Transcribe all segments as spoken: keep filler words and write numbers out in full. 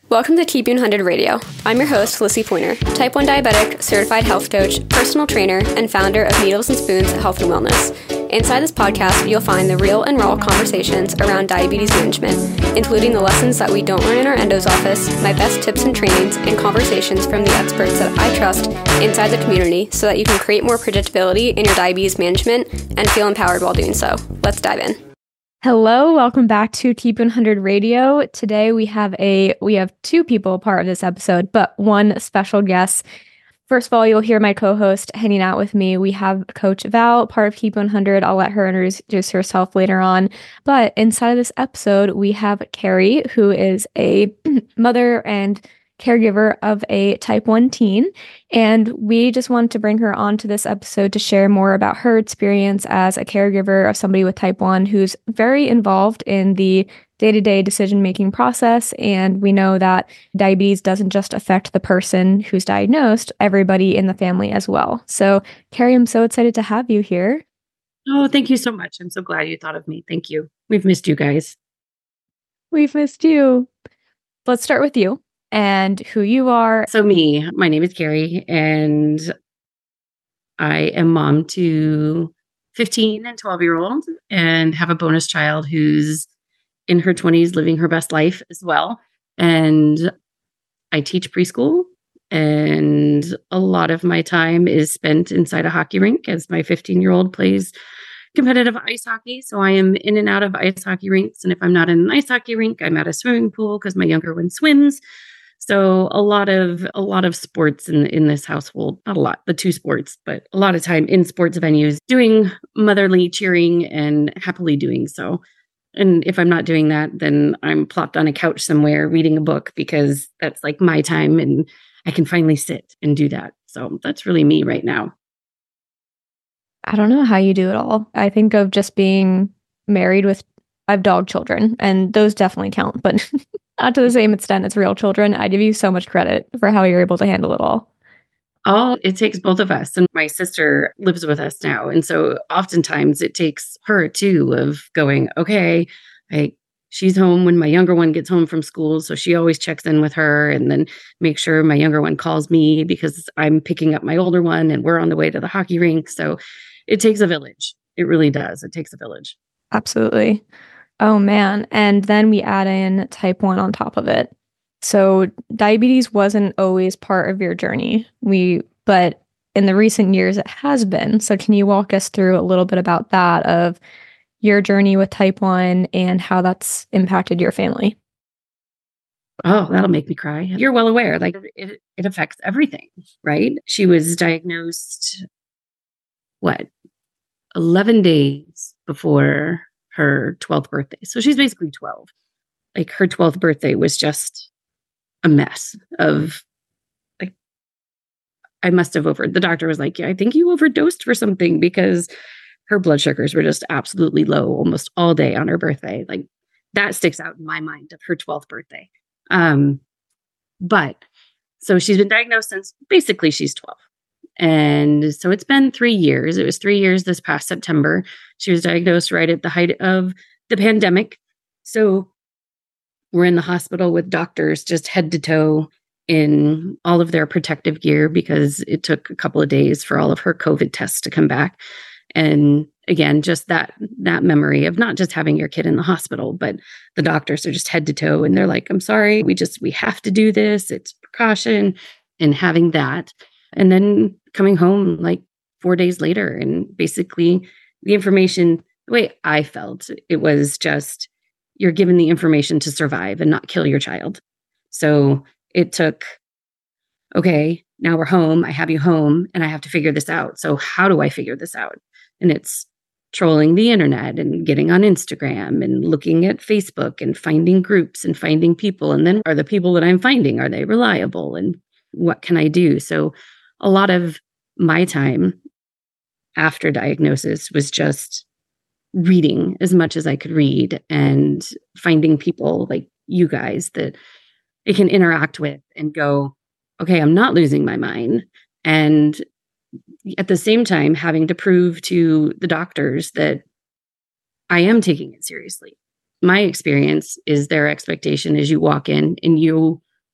Welcome to Keep You one hundred Radio. I'm your host, Lissy Pointer, type one diabetic, certified health coach, personal trainer, and founder of Needles and Spoons Health and Wellness. Inside this podcast, you'll find the real and raw conversations around diabetes management, including the lessons that we don't learn in our endo's office, my best tips and trainings, and conversations from the experts that I trust inside the community so that you can create more predictability in your diabetes management and feel empowered while doing so. Let's dive in. Hello, welcome back to Keep one hundred Radio. Today we have a we have two people part of this episode, but one special guest. First of all, you'll hear my co-host hanging out with me. We have Coach Val, part of Keep one hundred. I'll let her introduce herself later on. But inside of this episode, we have Carrie, who is a mother and caregiver of a type one teen. And we just wanted to bring her on to this episode to share more about her experience as a caregiver of somebody with type one who's very involved in the day-to-day decision-making process. And we know that diabetes doesn't just affect the person who's diagnosed, everybody in the family as well. So, Carrie, I'm so excited to have you here. Oh, thank you so much. I'm so glad you thought of me. Thank you. We've missed you guys. We've missed you. Let's start with you and who you are. So me, my name is Carrie, and I am mom to fifteen and twelve year old and have a bonus child who's in her twenties, living her best life as well. And I teach preschool, and a lot of my time is spent inside a hockey rink as my fifteen year old plays competitive ice hockey. So I am in and out of ice hockey rinks. And if I'm not in an ice hockey rink, I'm at a swimming pool because my younger one swims. So a lot of a lot of sports in in this household, not a lot, but two sports, but a lot of time in sports venues doing motherly cheering and happily doing so. And if I'm not doing that, then I'm plopped on a couch somewhere reading a book because that's like my time and I can finally sit and do that. So that's really me right now. I don't know how you do it all. I think of just being married with, I have dog children, and those definitely count, but not to the same extent as real children. I give you so much credit for how you're able to handle it all. Oh, it takes both of us. And my sister lives with us now. And so oftentimes it takes her too of going, okay, I, she's home when my younger one gets home from school. So she always checks in with her and then make sure my younger one calls me because I'm picking up my older one and we're on the way to the hockey rink. So it takes a village. It really does. It takes a village. Absolutely. Oh, man. And then we add in type one on top of it. So diabetes wasn't always part of your journey. We, but in the recent years, it has been. So can you walk us through a little bit about that, of your journey with type one and how that's impacted your family? Oh, that'll make me cry. You're well aware, like it, it affects everything, right? She was diagnosed, what, eleven days before her twelfth birthday. So she's basically twelve. Like her twelfth birthday was just a mess of like, I must have over, the doctor was like, yeah, I think you overdosed for something because her blood sugars were just absolutely low almost all day on her birthday. Like that sticks out in my mind of her twelfth birthday. Um, but so she's been diagnosed since basically she's twelve. And so it's been three years. It was three years this past September. She was diagnosed right at the height of the pandemic. So we're in the hospital with doctors just head to toe in all of their protective gear because it took a couple of days for all of her COVID tests to come back. And again, just that that memory of not just having your kid in the hospital, but the doctors are just head to toe and they're like, I'm sorry, we just, we have to do this. It's precaution. And having that. And then coming home like four days later and basically the information, the way I felt, it was just, you're given the information to survive and not kill your child. So it took, okay, now we're home. I have you home and I have to figure this out. So how do I figure this out? And it's trolling the internet and getting on Instagram and looking at Facebook and finding groups and finding people. And then are the people that I'm finding, are they reliable? And what can I do? So a lot of my time after diagnosis was just reading as much as I could read and finding people like you guys that I can interact with and go, okay, I'm not losing my mind. And at the same time, having to prove to the doctors that I am taking it seriously. My experience is their expectation is you walk in and you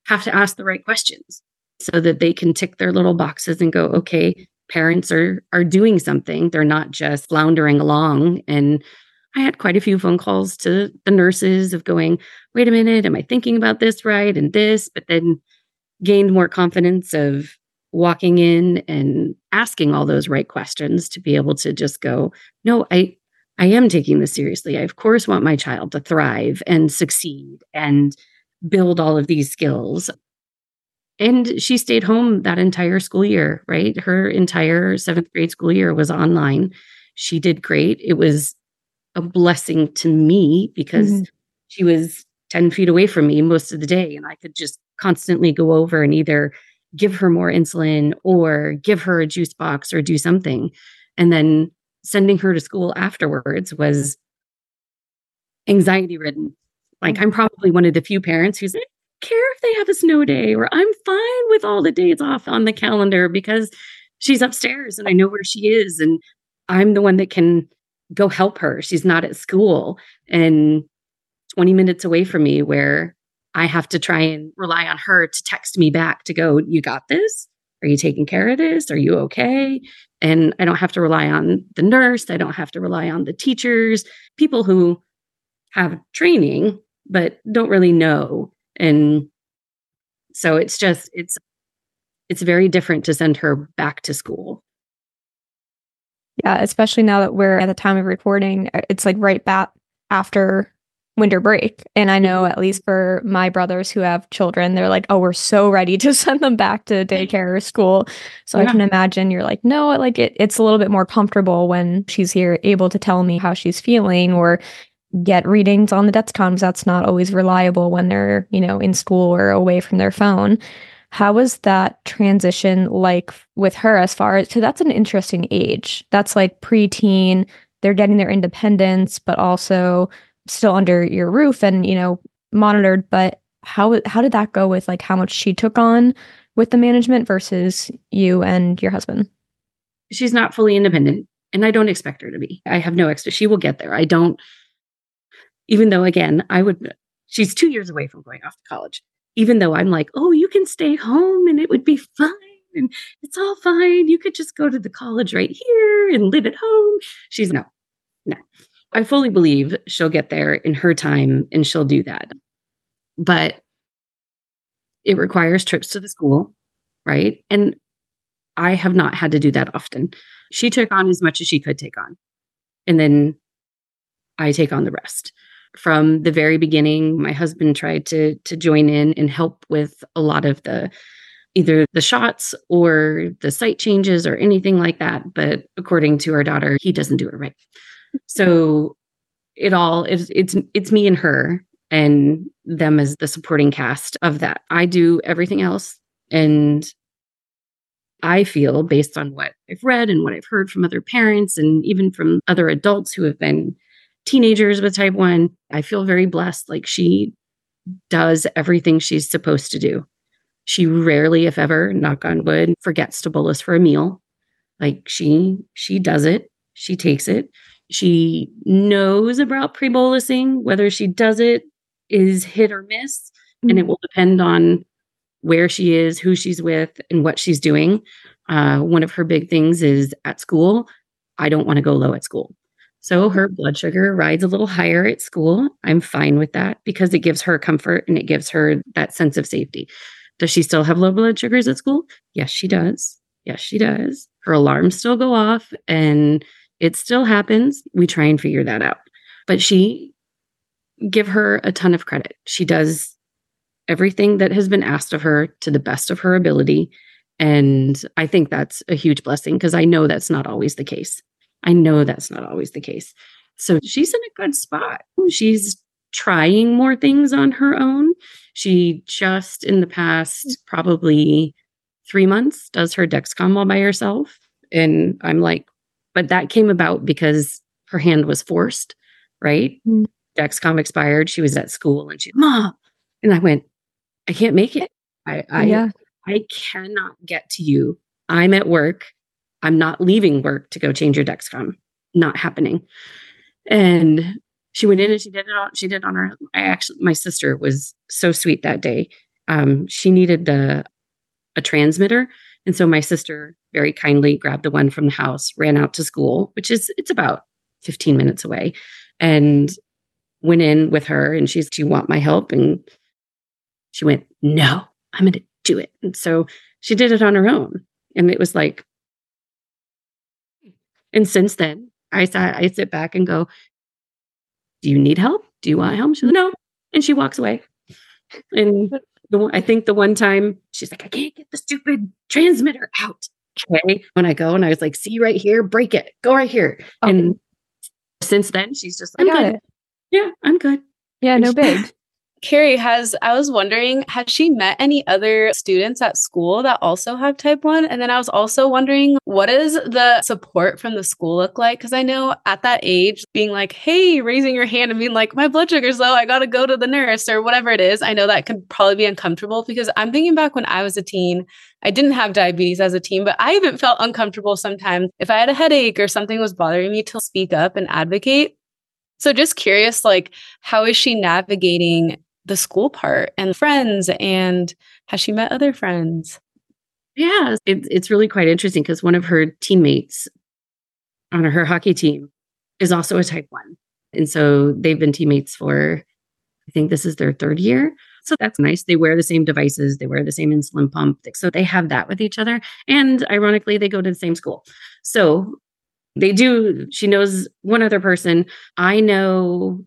have to ask the right questions so that they can tick their little boxes and go, okay, parents are are doing something. They're not just floundering along. And I had quite a few phone calls to the nurses of going, wait a minute, am I thinking about this right? And this, but then gained more confidence of walking in and asking all those right questions to be able to just go, no, I I am taking this seriously. I of course want my child to thrive and succeed and build all of these skills. And she stayed home that entire school year, right? Her entire seventh grade school year was online. She did great. It was a blessing to me because mm-hmm. she was ten feet away from me most of the day. And I could just constantly go over and either give her more insulin or give her a juice box or do something. And then sending her to school afterwards was anxiety ridden. Like, I'm probably one of the few parents who's like, care if they have a snow day, or I'm fine with all the days off on the calendar because she's upstairs and I know where she is and I'm the one that can go help her. She's not at school and twenty minutes away from me where I have to try and rely on her to text me back to go, you got this? Are you taking care of this? Are you okay? And I don't have to rely on the nurse. I don't have to rely on the teachers, people who have training, but don't really know. And so it's just, it's, it's very different to send her back to school. Yeah, especially now that we're at the time of recording, it's like right back after winter break. And I know at least for my brothers who have children, they're like, oh, we're so ready to send them back to daycare or school. So yeah. I can imagine you're like, no, like it, it's a little bit more comfortable when she's here able to tell me how she's feeling or get readings on the Dexcoms. That's not always reliable when they're, you know, in school or away from their phone. How was that transition like with her as far as, because that's an interesting age. That's like preteen. They're getting their independence, but also still under your roof and, you know, monitored. But how how did that go with like how much she took on with the management versus you and your husband? She's not fully independent, and I don't expect her to be. I have no extra. She will get there. I don't, even though, again, I would, she's two years away from going off to college. Even though I'm like, oh, you can stay home and it would be fine. And it's all fine. You could just go to the college right here and live at home. She's no, no. I fully believe she'll get there in her time and she'll do that. But it requires trips to the school, right? And I have not had to do that often. She took on as much as she could take on. And then I take on the rest. From the very beginning, my husband tried to to join in and help with a lot of the either the shots or the site changes or anything like that. But according to our daughter, he doesn't do it right. So it all it's it's it's me and her and them as the supporting cast of that. I do everything else. And I feel, based on what I've read and what I've heard from other parents and even from other adults who have been teenagers with type one, I feel very blessed. Like, she does everything she's supposed to do. She rarely, if ever, knock on wood, forgets to bolus for a meal. Like, she she does it. She takes it. She knows about pre-bolusing. Whether she does it is hit or miss, mm-hmm. and it will depend on where she is, who she's with, and what she's doing. Uh, one of her big things is at school, I don't want to go low at school. So her blood sugar rides a little higher at school. I'm fine with that because it gives her comfort and it gives her that sense of safety. Does she still have low blood sugars at school? Yes, she does. Yes, she does. Her alarms still go off and it still happens. We try and figure that out. But she, give her a ton of credit. She does everything that has been asked of her to the best of her ability. And I think that's a huge blessing because I know that's not always the case. I know that's not always the case. So she's in a good spot. She's trying more things on her own. She just in the past probably three months does her Dexcom all by herself. And I'm like, but that came about because her hand was forced, right? Mm-hmm. Dexcom expired. She was at school and she, Mom. And I went, I can't make it. I, I, yeah. I cannot get to you. I'm at work. I'm not leaving work to go change your Dexcom. Not happening. And she went in and she did it on, she did it on her. I actually, my sister was so sweet that day. Um, she needed the, a transmitter. And so my sister very kindly grabbed the one from the house, ran out to school, which is, it's about fifteen minutes away, and went in with her. And she's, do you want my help? And she went, no, I'm going to do it. And so she did it on her own. And it was like, and since then, I sat, I sit back and go, do you need help? Do you want help? She's like, no. And she walks away. And the one, I think the one time she's like, I can't get the stupid transmitter out. Okay. When I go and I was like, see right here, break it, go right here. Okay. And since then, she's just like, I got good. it. Yeah, I'm good. Yeah, no big. Carrie, has, I was wondering, has she met any other students at school that also have type one? And then I was also wondering, what does the support from the school look like? Because I know at that age, being like, hey, raising your hand and being like, my blood sugar's low, I got to go to the nurse or whatever it is. I know that could probably be uncomfortable because I'm thinking back when I was a teen, I didn't have diabetes as a teen, but I even felt uncomfortable sometimes if I had a headache or something was bothering me to speak up and advocate. So just curious, like, how is she navigating the school part and friends, and has she met other friends? Yeah, it, it's really quite interesting because one of her teammates on her hockey team is also a type one. And so they've been teammates for, I think this is their third year. So that's nice. They wear the same devices. They wear the same insulin pump. So they have that with each other. And ironically, they go to the same school. So they do, she knows one other person. I know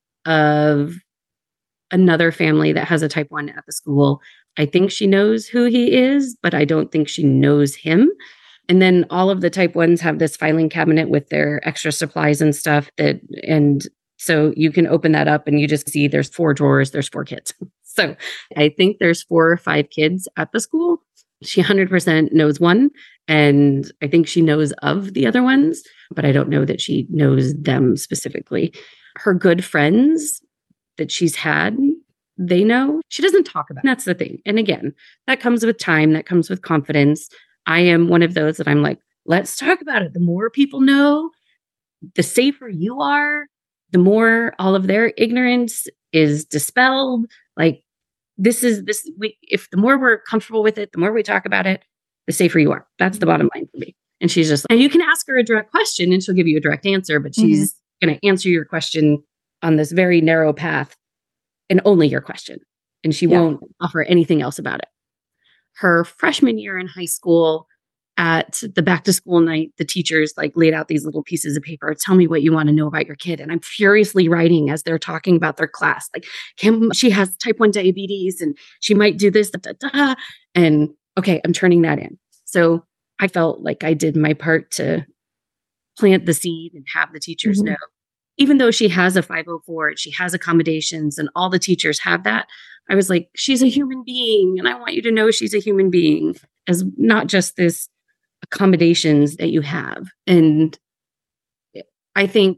of another family that has a type one at the school. I think she knows who he is, but I don't think she knows him. And then all of the type ones have this filing cabinet with their extra supplies and stuff that, and so you can open that up and you just see there's four drawers, there's four kids. So I think there's four or five kids at the school. She one hundred percent knows one. And I think she knows of the other ones, but I don't know that she knows them specifically. Her good friends that she's had, they know. She doesn't talk about it. That's the thing. And again, that comes with time, that comes with confidence. I am one of those that I'm like, let's talk about it. The more people know, the safer you are, the more all of their ignorance is dispelled. Like this is this we if the more we're comfortable with it, the more we talk about it, the safer you are. That's the bottom line for me. And she's just, and you can ask her a direct question and she'll give you a direct answer, but she's mm-hmm. going to answer your question on this very narrow path and only your question. And she yeah. won't offer anything else about it. Her freshman year in high school, at the back to school night, the teachers like laid out these little pieces of paper. Tell me what you want to know about your kid. And I'm furiously writing as they're talking about their class. Like, Kim, she has type one diabetes and she might do this. Da, da, da. And okay, I'm turning that in. So I felt like I did my part to plant the seed and have the teachers mm-hmm. know. Even though she has a five oh four, she has accommodations and all the teachers have that, I was like, she's a human being. And I want you to know she's a human being as not just this accommodations that you have. And I think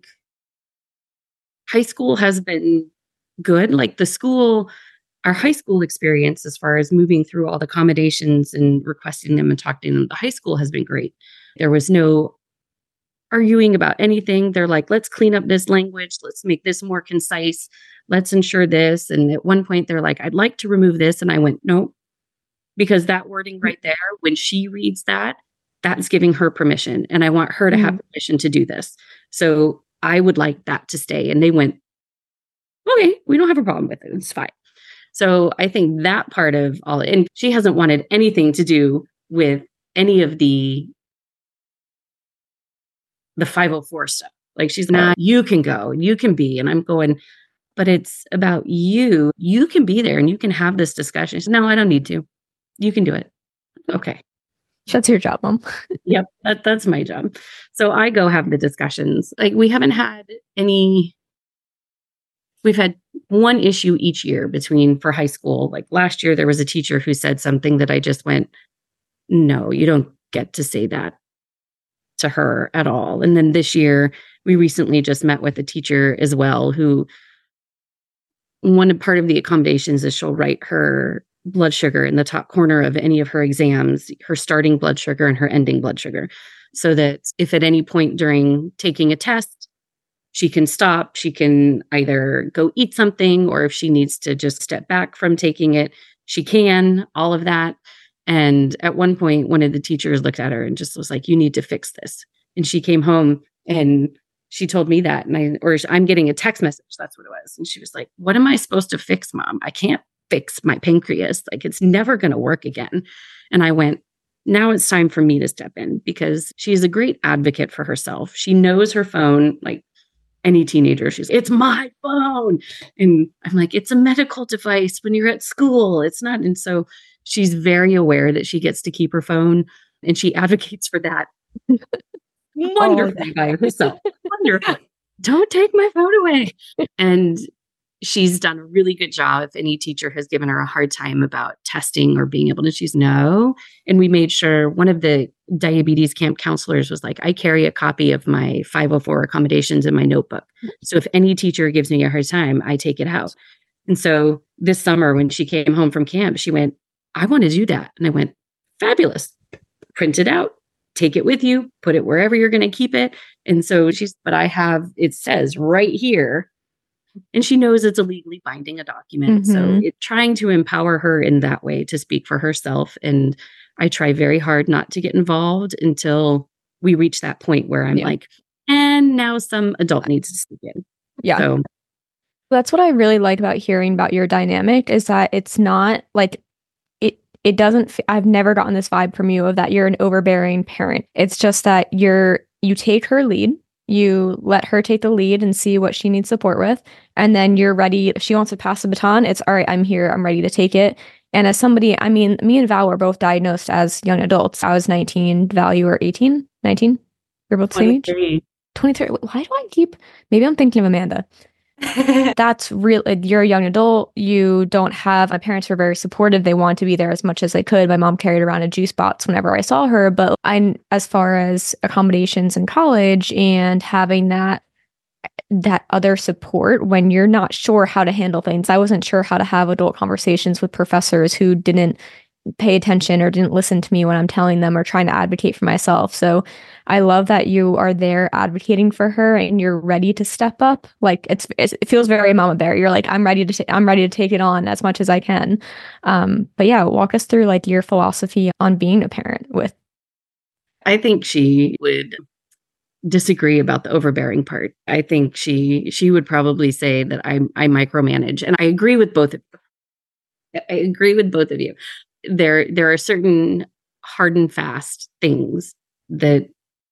high school has been good. Like the school, our high school experience, as far as moving through all the accommodations and requesting them and talking to them, the high school has been great. There was no arguing about anything. They're like, let's clean up this language. Let's make this more concise. Let's ensure this. And at one point they're like, I'd like to remove this. And I went, no, because that wording right there, when she reads that, that's giving her permission. And I want her to mm-hmm. have permission to do this. So I would like that to stay. And they went, okay, we don't have a problem with it. It's fine. So I think that part of all, and she hasn't wanted anything to do with any of the the five oh four stuff. Like she's not, you can go, you can be, and I'm going, but it's about you. You can be there and you can have this discussion. She said, no, I don't need to. You can do it. Okay. That's your job, Mom. Yep. That, that's my job. So I go have the discussions. Like we haven't had any, we've had one issue each year between for high school. Like last year, there was a teacher who said something that I just went, no, you don't get to say that to her at all. And then this year, we recently just met with a teacher as well, who one part of the accommodations is she'll write her blood sugar in the top corner of any of her exams, her starting blood sugar and her ending blood sugar, so that if at any point during taking a test, she can stop, she can either go eat something, or if she needs to just step back from taking it, she can, all of that. And at one point, one of the teachers looked at her and just was like, you need to fix this. And she came home and she told me that. And I, or I'm getting a text message. That's what it was. And she was like, what am I supposed to fix, Mom? I can't fix my pancreas. Like, it's never going to work again. And I went, now it's time for me to step in, because she's a great advocate for herself. She knows her phone, like any teenager. She's, it's my phone. And I'm like, it's a medical device when you're at school. It's not. And so she's very aware that she gets to keep her phone, and she advocates for that wonderfully by herself. Wonderful. Don't take my phone away. And she's done a really good job. If any teacher has given her a hard time about testing or being able to, she's no. And we made sure, one of the diabetes camp counselors was like, I carry a copy of my five oh four accommodations in my notebook. So if any teacher gives me a hard time, I take it out. And so this summer when she came home from camp, she went, I want to do that. And I went, fabulous. Print it out, take it with you, put it wherever you're going to keep it. And so she's, but I have, it says right here, and she knows it's a legally binding a document. Mm-hmm. So it's trying to empower her in that way to speak for herself. And I try very hard not to get involved until we reach that point where I'm yeah. like, and now some adult needs to speak in. Yeah. So that's what I really like about hearing about your dynamic, is that it's not like, it it doesn't, f- I've never gotten this vibe from you of that you're an overbearing parent. It's just that you're, you take her lead, you let her take the lead and see what she needs support with. And then you're ready. If she wants to pass the baton, it's all right, I'm here, I'm ready to take it. And as somebody, I mean, me and Val were both diagnosed as young adults. I was nineteen, Val, you were eighteen, nineteen? We're both the same age? twenty-three. Why do I keep, maybe I'm thinking of Amanda. That's real. You're a young adult. You don't have, my parents were very supportive. They wanted to be there as much as they could. My mom carried around a juice box whenever I saw her. But I, as far as accommodations in college and having that, that other support when you're not sure how to handle things, I wasn't sure how to have adult conversations with professors who didn't pay attention or didn't listen to me when I'm telling them or trying to advocate for myself. So I love that you are there advocating for her and you're ready to step up. Like it's, it's it feels very mama bear. You're like, I'm ready to ta- I'm ready to take it on as much as I can. Um, but yeah, walk us through like your philosophy on being a parent with. I think she would disagree about the overbearing part. I think she she would probably say that I I micromanage, and I agree with both of you. I agree with both of you. There there are certain hard and fast things that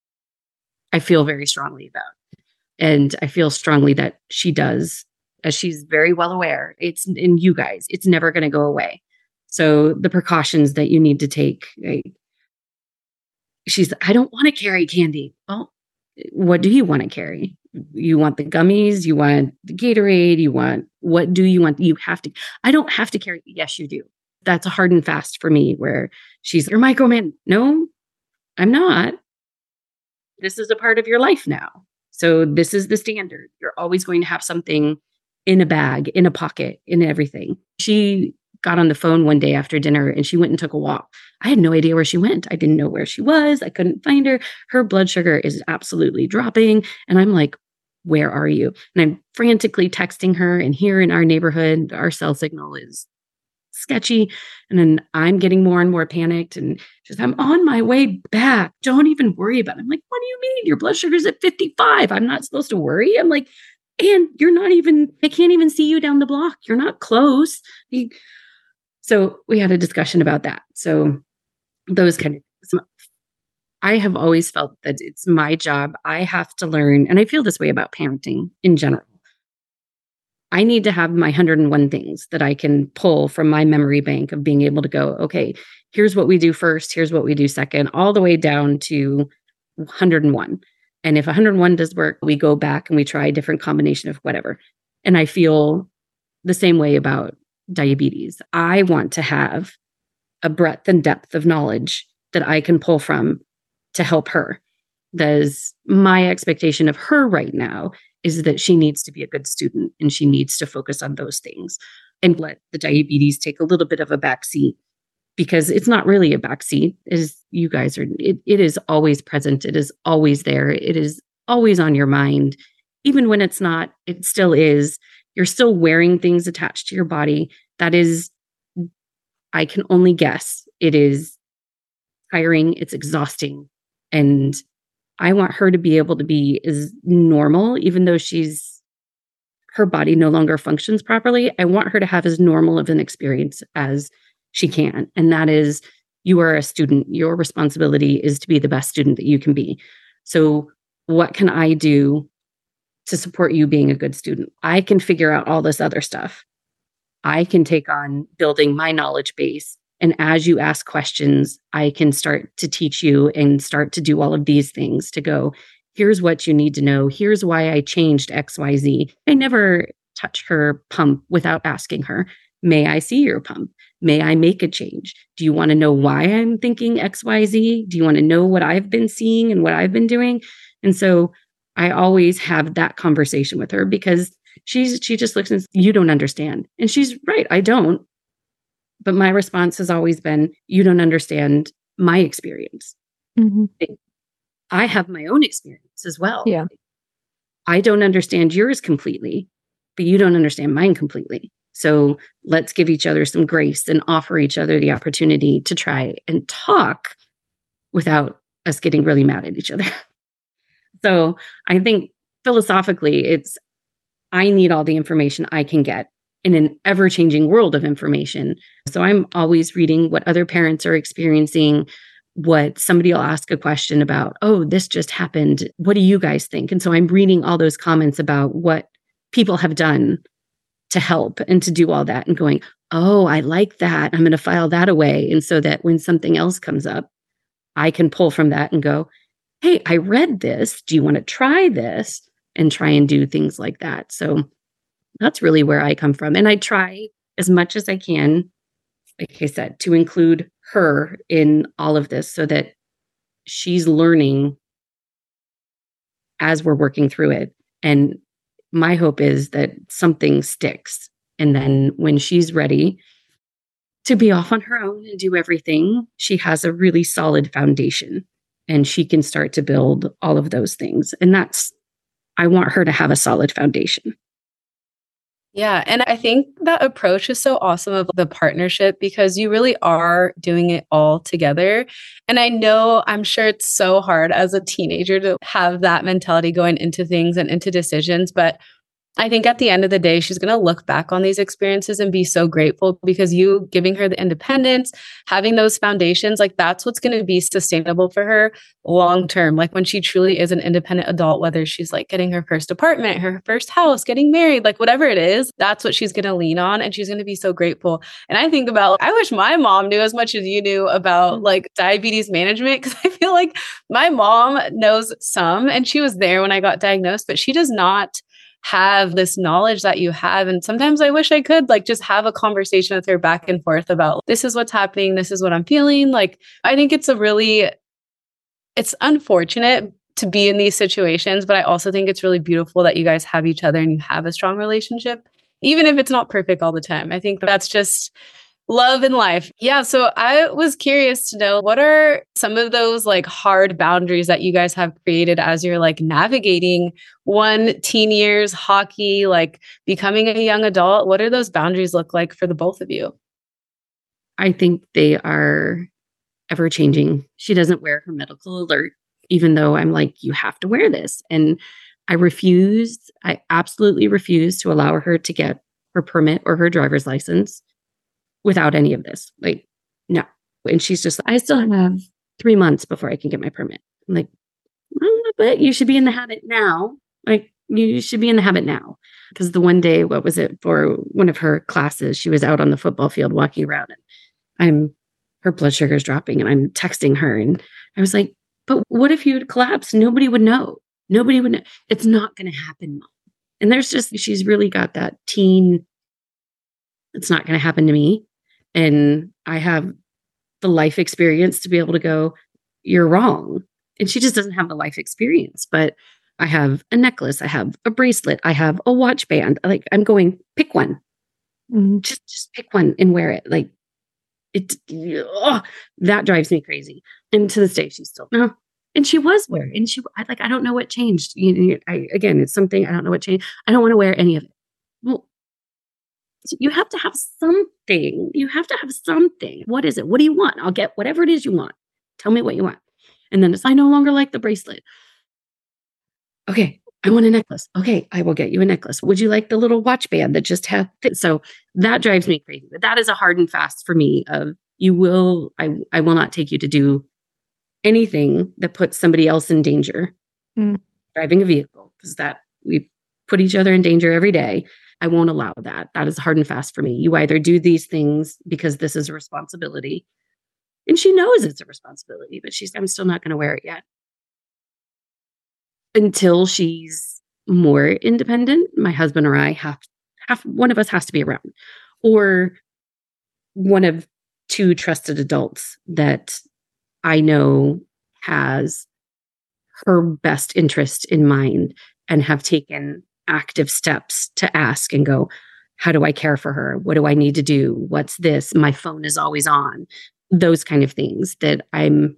I feel very strongly about. And I feel strongly that she does, as she's very well aware. It's in you guys, it's never going to go away. So the precautions that you need to take, right? She's, I don't want to carry candy. Well, what do you want to carry? You want the gummies? You want the Gatorade? You want, what do you want? You have to, I don't have to carry. Yes, you do. That's a hard and fast for me, where she's, you're microman. No, I'm not. This is a part of your life now. So this is the standard. You're always going to have something in a bag, in a pocket, in everything. She got on the phone one day after dinner and she went and took a walk. I had no idea where she went. I didn't know where she was. I couldn't find her. Her blood sugar is absolutely dropping. And I'm like, where are you? And I'm frantically texting her. And here in our neighborhood, our cell signal is sketchy. And then I'm getting more and more panicked. And she's, I'm on my way back. Don't even worry about it. I'm like, what do you mean? Your blood sugar's at fifty-five. I'm not supposed to worry. I'm like, and you're not even, I can't even see you down the block. You're not close. You, So we had a discussion about that. So those kind of things. I have always felt that it's my job. I have to learn, and I feel this way about parenting in general. I need to have my one hundred and one things that I can pull from my memory bank of being able to go, okay, here's what we do first, here's what we do second, all the way down to one hundred and one. And if one hundred and one does work, we go back and we try a different combination of whatever. And I feel the same way about diabetes. I want to have a breadth and depth of knowledge that I can pull from to help her. That is my expectation of her right now, is that she needs to be a good student and she needs to focus on those things and let the diabetes take a little bit of a backseat, because it's not really a backseat. As you guys are, it, it is always present. It is always there. It is always on your mind. Even when it's not, it still is. You're still wearing things attached to your body. That is I can only guess it is tiring, it's exhausting. And I want her to be able to be as normal, even though she's, her body no longer functions properly. I want her to have as normal of an experience as she can. And that is, you are a student. Your responsibility is to be the best student that you can be. So what can I do to support you being a good student? I can figure out all this other stuff. I can take on building my knowledge base. And as you ask questions, I can start to teach you and start to do all of these things to go, here's what you need to know. Here's why I changed X Y Z. I never touch her pump without asking her, may I see your pump? May I make a change? Do you want to know why I'm thinking X Y Z? Do you want to know what I've been seeing and what I've been doing? And so I always have that conversation with her because she's she just looks and says, you don't understand. And she's right, I don't. But my response has always been, you don't understand my experience. Mm-hmm. I have my own experience as well. Yeah. I don't understand yours completely, but you don't understand mine completely. So let's give each other some grace and offer each other the opportunity to try and talk without us getting really mad at each other. So I think philosophically, it's, I need all the information I can get in an ever-changing world of information. So I'm always reading what other parents are experiencing, what somebody will ask a question about, oh, this just happened. What do you guys think? And so I'm reading all those comments about what people have done to help and to do all that and going, oh, I like that. I'm going to file that away. And so that when something else comes up, I can pull from that and go, hey, I read this. Do you want to try this? And try and do things like that. So that's really where I come from. And I try as much as I can, like I said, to include her in all of this so that she's learning as we're working through it. And my hope is that something sticks. And then when she's ready to be off on her own and do everything, she has a really solid foundation and she can start to build all of those things. And that's, I want her to have a solid foundation. Yeah. And I think that approach is so awesome of the partnership because you really are doing it all together. And I know, I'm sure it's so hard as a teenager to have that mentality going into things and into decisions. But I think at the end of the day, she's going to look back on these experiences and be so grateful because you giving her the independence, having those foundations, like that's what's going to be sustainable for her long term. Like when she truly is an independent adult, whether she's like getting her first apartment, her first house, getting married, like whatever it is, that's what she's going to lean on. And she's going to be so grateful. And I think about, I wish my mom knew as much as you knew about like diabetes management because I feel like my mom knows some and she was there when I got diagnosed, but she does not have this knowledge that you have. And sometimes I wish I could like just have a conversation with her back and forth about this is what's happening. This is what I'm feeling. Like, I think it's a really, it's unfortunate to be in these situations, but I also think it's really beautiful that you guys have each other and you have a strong relationship, even if it's not perfect all the time. I think that's just love in life. Yeah. So I was curious to know what are some of those like hard boundaries that you guys have created as you're like navigating one teen years, hockey, like becoming a young adult? What do those boundaries look like for the both of you? I think they are ever changing. She doesn't wear her medical alert, even though I'm like, you have to wear this. And I refuse, I absolutely refuse to allow her to get her permit or her driver's license without any of this. Like, no. And she's just, I still have three months before I can get my permit. I'm like, well, but you should be in the habit now. Like, you should be in the habit now. Because the one day, what was it, for one of her classes, she was out on the football field walking around and I'm, her blood sugar's dropping and I'm texting her. And I was like, but what if you'd collapse? Nobody would know. Nobody would know. It's not going to happen, Mom. And there's just, she's really got that teen, it's not going to happen to me. And I have the life experience to be able to go, you're wrong. And she just doesn't have the life experience. But I have a necklace. I have a bracelet. I have a watch band. Like, I'm going, pick one. Mm-hmm. Just, just pick one and wear it. Like, it, oh, that drives me crazy. And to this day, she's still, no. And she was wearing, and she, I like, I don't know what changed. You know, I, again, it's something, I don't know what changed. I don't want to wear any of it. Well, You have to have something. You have to have something. What is it? What do you want? I'll get whatever it is you want. Tell me what you want. And then it's, I no longer like the bracelet. Okay, I want a necklace. Okay, I will get you a necklace. Would you like the little watch band that just had th-? So that drives me crazy. But that is a hard and fast for me of you will, I, I will not take you to do anything that puts somebody else in danger. Mm. Driving a vehicle, because that we put each other in danger every day. I won't allow that. That is hard and fast for me. You either do these things because this is a responsibility. And she knows it's a responsibility, but she's, I'm still not going to wear it yet. Until she's more independent, my husband or I have, have, one of us has to be around. Or one of two trusted adults that I know has her best interest in mind and have taken active steps to ask and go, how do I care for her? What do I need to do? What's this? My phone is always on. Those kind of things that I'm,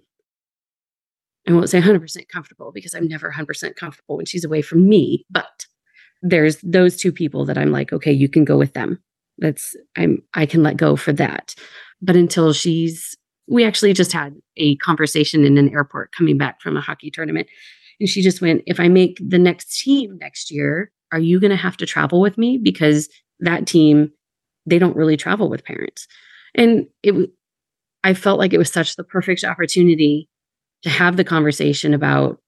I won't say one hundred percent comfortable because I'm never one hundred percent comfortable when she's away from me. But there's those two people that I'm like, okay, you can go with them. That's, I'm, I can let go for that. But until she's, we actually just had a conversation in an airport coming back from a hockey tournament. And she just went, if I make the next team next year, are you going to have to travel with me? Because that team, they don't really travel with parents. And it, I felt like it was such the perfect opportunity to have the conversation about,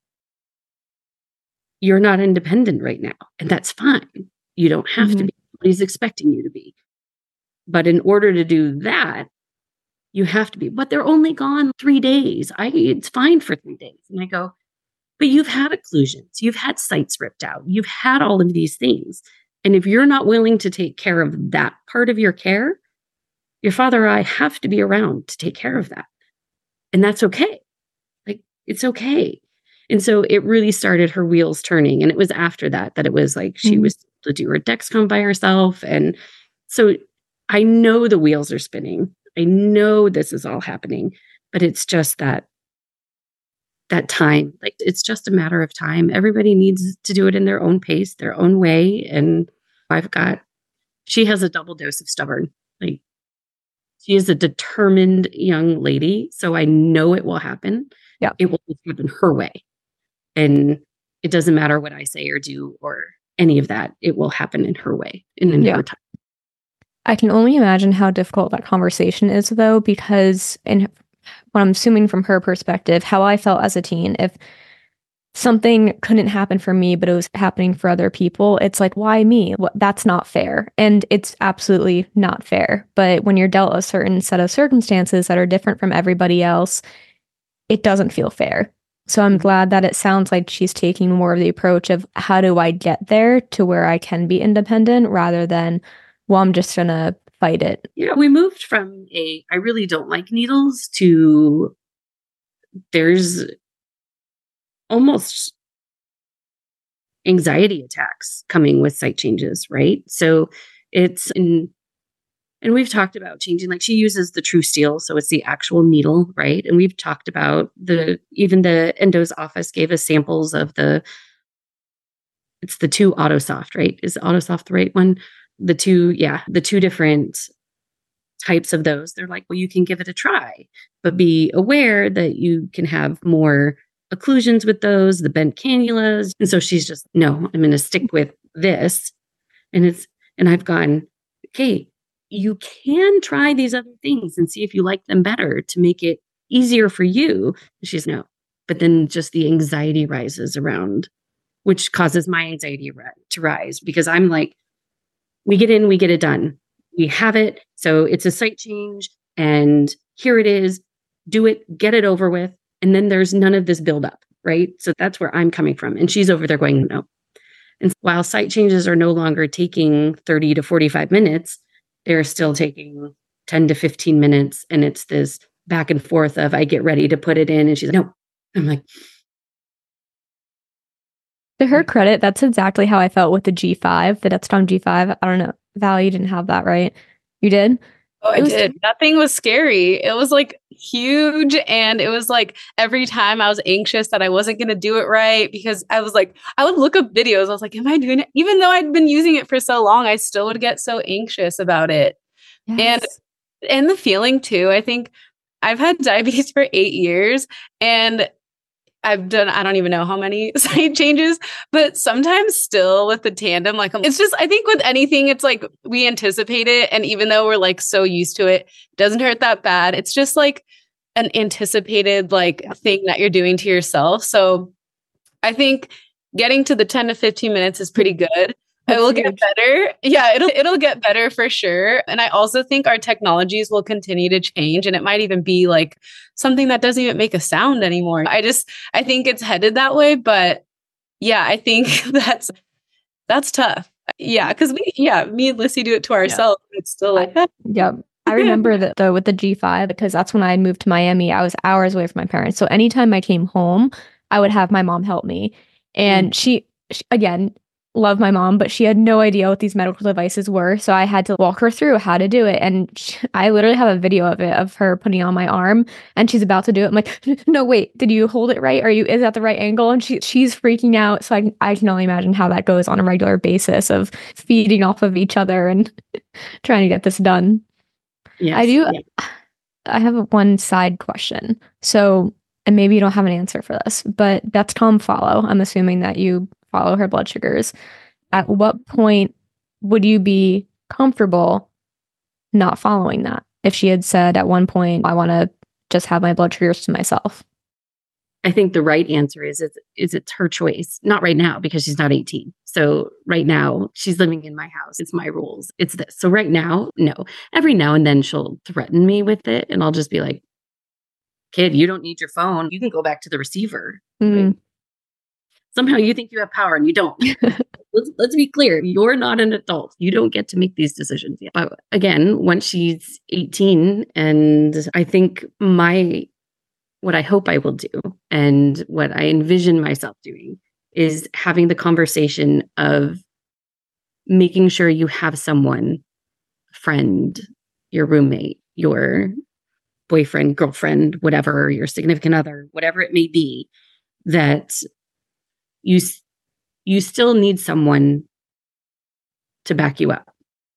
you're not independent right now, and that's fine. You don't have mm-hmm. to be. Nobody's expecting you to be. But in order to do that, you have to be. But they're only gone three days. I, it's fine for three days. And I go, but you've had occlusions. You've had sites ripped out. You've had all of these things. And if you're not willing to take care of that part of your care, your father or I have to be around to take care of that. And that's okay. Like, it's okay. And so it really started her wheels turning. And it was after that, that it was like, she mm-hmm. was able to do her Dexcom by herself. And so I know the wheels are spinning. I know this is all happening, but it's just that, that time, like, it's just a matter of time. Everybody needs to do it in their own pace, their own way. And I've got, she has a double dose of stubborn. Like, she is a determined young lady. So I know it will happen. Yeah. It will happen her way. And it doesn't matter what I say or do or any of that. It will happen in her way in in yeah. her time. I can only imagine how difficult that conversation is, though, because in what I'm assuming from her perspective, how I felt as a teen, if something couldn't happen for me, but it was happening for other people, it's like, why me? That's not fair. And it's absolutely not fair. But when you're dealt a certain set of circumstances that are different from everybody else, it doesn't feel fair. So I'm glad that it sounds like she's taking more of the approach of, how do I get there to where I can be independent, rather than, well, I'm just going to fight it. Yeah, we moved from a, I really don't like needles, to there's almost anxiety attacks coming with site changes, right? So it's in, and we've talked about changing, like, she uses the True Steel, so it's the actual needle, right? And we've talked about the, even the endo's office gave us samples of the, it's the two AutoSoft, right? Is AutoSoft the right one? The two, yeah, the two different types of those. They're like, well, you can give it a try, but be aware that you can have more occlusions with those, the bent cannulas. And so she's just, no, I'm going to stick with this. And it's, and I've gone, okay, you can try these other things and see if you like them better to make it easier for you. And she's no, but then just the anxiety rises around, which causes my anxiety to rise, because I'm like, we get in, we get it done. We have it. So it's a site change and here it is, do it, get it over with. And then there's none of this buildup, right? So that's where I'm coming from. And she's over there going, no. And while site changes are no longer taking thirty to forty-five minutes, they're still taking ten to fifteen minutes. And it's this back and forth of, I get ready to put it in. And she's like, no. I'm like, to her credit, that's exactly how I felt with the G five, the Dexcom G five. I don't know, Val, you didn't have that, right? You did? Oh, I did. That thing was scary. It was like huge. And it was like every time I was anxious that I wasn't going to do it right because I was like, I would look up videos. I was like, am I doing it? Even though I'd been using it for so long, I still would get so anxious about it. Yes. And, and the feeling too, I think I've had diabetes for eight years and I've done, I don't even know how many site changes, but sometimes still with the Tandem, like it's just, I think with anything, it's like we anticipate it. And even though we're like so used to it, it doesn't hurt that bad. It's just like an anticipated like thing that you're doing to yourself. So I think getting to the ten to fifteen minutes is pretty good. It will get better. Yeah, it'll it'll get better for sure. And I also think our technologies will continue to change and it might even be like something that doesn't even make a sound anymore. I just I think it's headed that way, but yeah, I think that's that's tough. Yeah, cuz we yeah, me and Lissy do it to ourselves. Yeah. It's still like that. Yeah. I remember that though with the G five because that's when I had moved to Miami. I was hours away from my parents. So anytime I came home, I would have my mom help me. And mm. she, she again love my mom, but she had no idea what these medical devices were. So I had to walk her through how to do it. And she, I literally have a video of it, of her putting it on my arm and she's about to do it. I'm like, no, wait, did you hold it right? Are you, is that the right angle? And she she's freaking out. So I, I can only imagine how that goes on a regular basis of feeding off of each other and trying to get this done. Yes, I do. Yeah. I have one side question. So, and maybe you don't have an answer for this, but that's Tom follow. I'm assuming that you follow her blood sugars. At what point would you be comfortable not following that? If she had said at one point, I want to just have my blood sugars to myself. I think the right answer is, is, is it's her choice. Not right now because she's not eighteen. So right now she's living in my house. It's my rules. It's this. So right now, no. Every now and then she'll threaten me with it and I'll just be like, kid, you don't need your phone. You can go back to the receiver. Mm. Right? Somehow you think you have power and you don't. let's, let's be clear. You're not an adult. You don't get to make these decisions yet. But again, once she's eighteen, and I think my, what I hope I will do and what I envision myself doing is having the conversation of making sure you have someone, friend, your roommate, your boyfriend, girlfriend, whatever, your significant other, whatever it may be, that you you still need someone to back you up.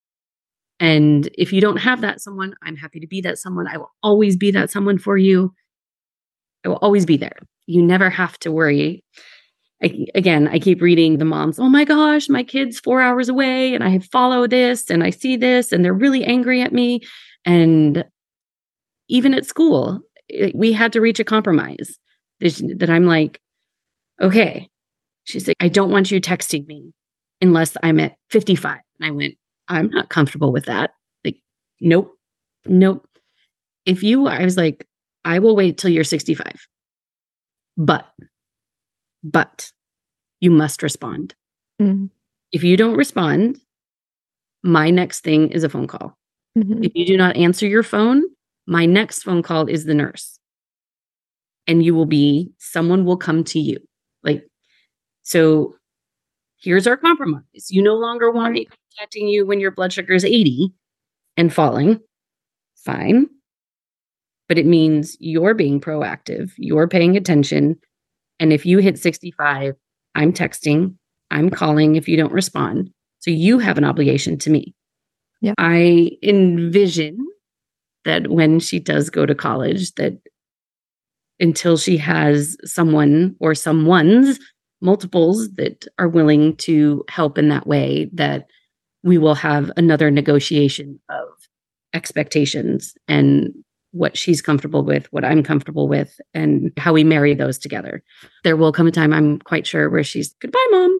And if you don't have that someone, I'm happy to be that someone. I will always be that someone for you. I will always be there. You never have to worry. I, again, I keep reading the moms, oh my gosh, my kid's four hours away and I follow this and I see this and they're really angry at me. And even at school, it, we had to reach a compromise that I'm like, okay. She's like, I don't want you texting me unless I'm at fifty-five. And I went, I'm not comfortable with that. Like, nope, nope. If you, I was like, I will wait till you're sixty-five. But, but you must respond. Mm-hmm. If you don't respond, my next thing is a phone call. Mm-hmm. If you do not answer your phone, my next phone call is the nurse. And you will be, someone will come to you. Like, so here's our compromise. You no longer want me contacting you when your blood sugar is eighty and falling. Fine. But it means you're being proactive. You're paying attention. And if you hit sixty-five, I'm texting, I'm calling if you don't respond. So you have an obligation to me. Yeah. I envision that when she does go to college, that until she has someone or someone's multiples that are willing to help in that way, that we will have another negotiation of expectations and what she's comfortable with, what I'm comfortable with, and how we marry those together. There will come a time, I'm quite sure, where she's, goodbye, mom.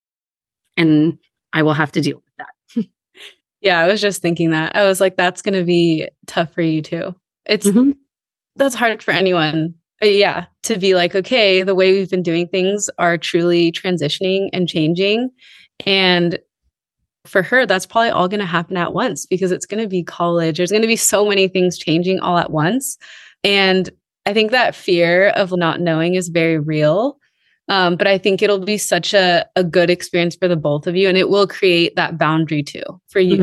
And I will have to deal with that. Yeah, I was just thinking that. I was like, that's going to be tough for you too. It's, mm-hmm. That's hard for anyone. Yeah, to be like, okay, the way we've been doing things are truly transitioning and changing. And for her, that's probably all going to happen at once because it's going to be college. There's going to be so many things changing all at once. And I think that fear of not knowing is very real. Um, but I think it'll be such a, a good experience for the both of you. And it will create that boundary too for you. Mm-hmm.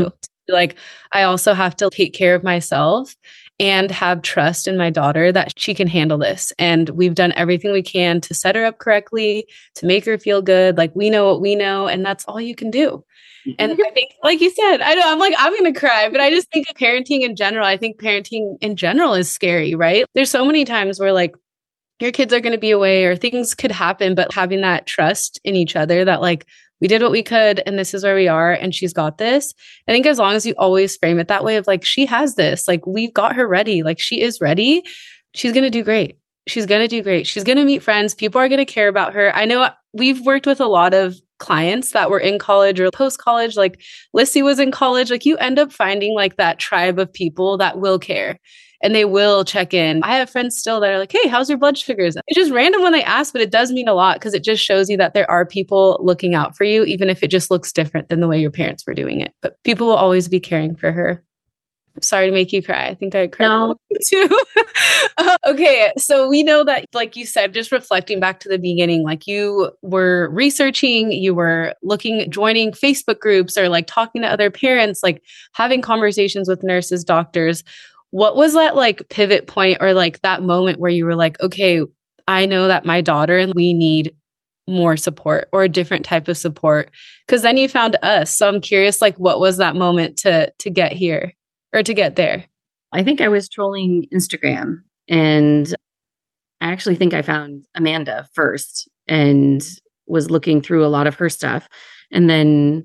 like, I also have to take care of myself and have trust in my daughter that she can handle this. And we've done everything we can to set her up correctly, to make her feel good. Like, we know what we know, and that's all you can do. And I think, like you said, I know I'm like, I'm going to cry, but I just think of parenting in general. I think parenting in general is scary, right? There's so many times where like your kids are going to be away or things could happen, but having that trust in each other that like, we did what we could and this is where we are and she's got this. I think as long as you always frame it that way of like, she has this, like we've got her ready, like she is ready, she's going to do great. She's going to do great. She's going to meet friends. People are going to care about her. I know we've worked with a lot of clients that were in college or post-college, like Lissy was in college. Like you end up finding like that tribe of people that will care and they will check in. I have friends still that are like, hey, how's your blood sugars? It's just random when they ask, but it does mean a lot because it just shows you that there are people looking out for you, even if it just looks different than the way your parents were doing it. But people will always be caring for her. I'm sorry to make you cry. I think I cried No. too. uh, okay. So we know that, like you said, just reflecting back to the beginning, like you were researching, you were looking, joining Facebook groups or like talking to other parents, like having conversations with nurses, doctors. What was that like pivot point or like that moment where you were like, okay, I know that my daughter and we need more support or a different type of support? Because then you found us. So I'm curious, like, what was that moment to to get here or to get there? I think I was trolling Instagram and I actually think I found Amanda first and was looking through a lot of her stuff. And then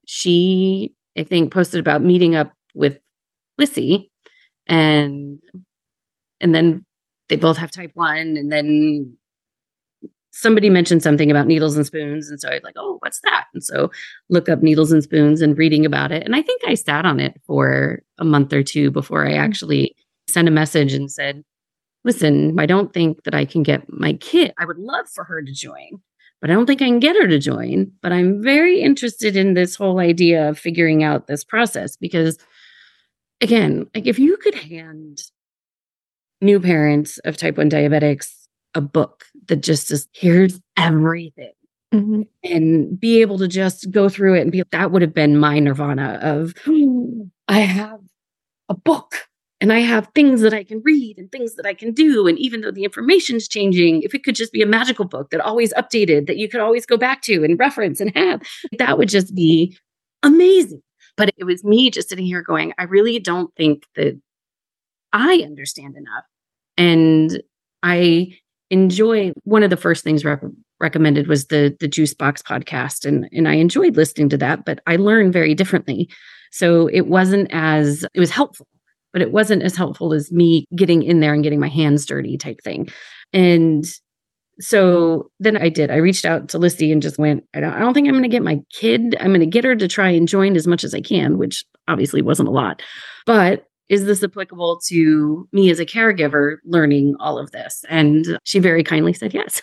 she, I think, posted about meeting up with Lissy. And and then they both have type one. And then somebody mentioned something about needles and spoons. And so I was like, oh, what's that? And so look up needles and spoons and reading about it. And I think I sat on it for a month or two before I actually sent a message and said, listen, I don't think that I can get my kid. I would love for her to join, but I don't think I can get her to join. But I'm very interested in this whole idea of figuring out this process because again, like if you could hand new parents of type one diabetics a book that just is, here's everything mm-hmm. and be able to just go through it and be, that would have been my nirvana of, oh, I have a book and I have things that I can read and things that I can do. And even though the information's changing, if it could just be a magical book that always updated, that you could always go back to and reference and have, that would just be amazing. But it was me just sitting here going, I really don't think that I understand enough. And I enjoy, one of the first things rep- recommended was the the Juice Box podcast. And, and I enjoyed listening to that, but I learned very differently. So it wasn't as, it was helpful, but it wasn't as helpful as me getting in there and getting my hands dirty type thing. And so then I did. I reached out to Lissy and just went, I don't, I don't think I'm going to get my kid. I'm going to get her to try and join as much as I can, which obviously wasn't a lot. But is this applicable to me as a caregiver learning all of this? And she very kindly said yes.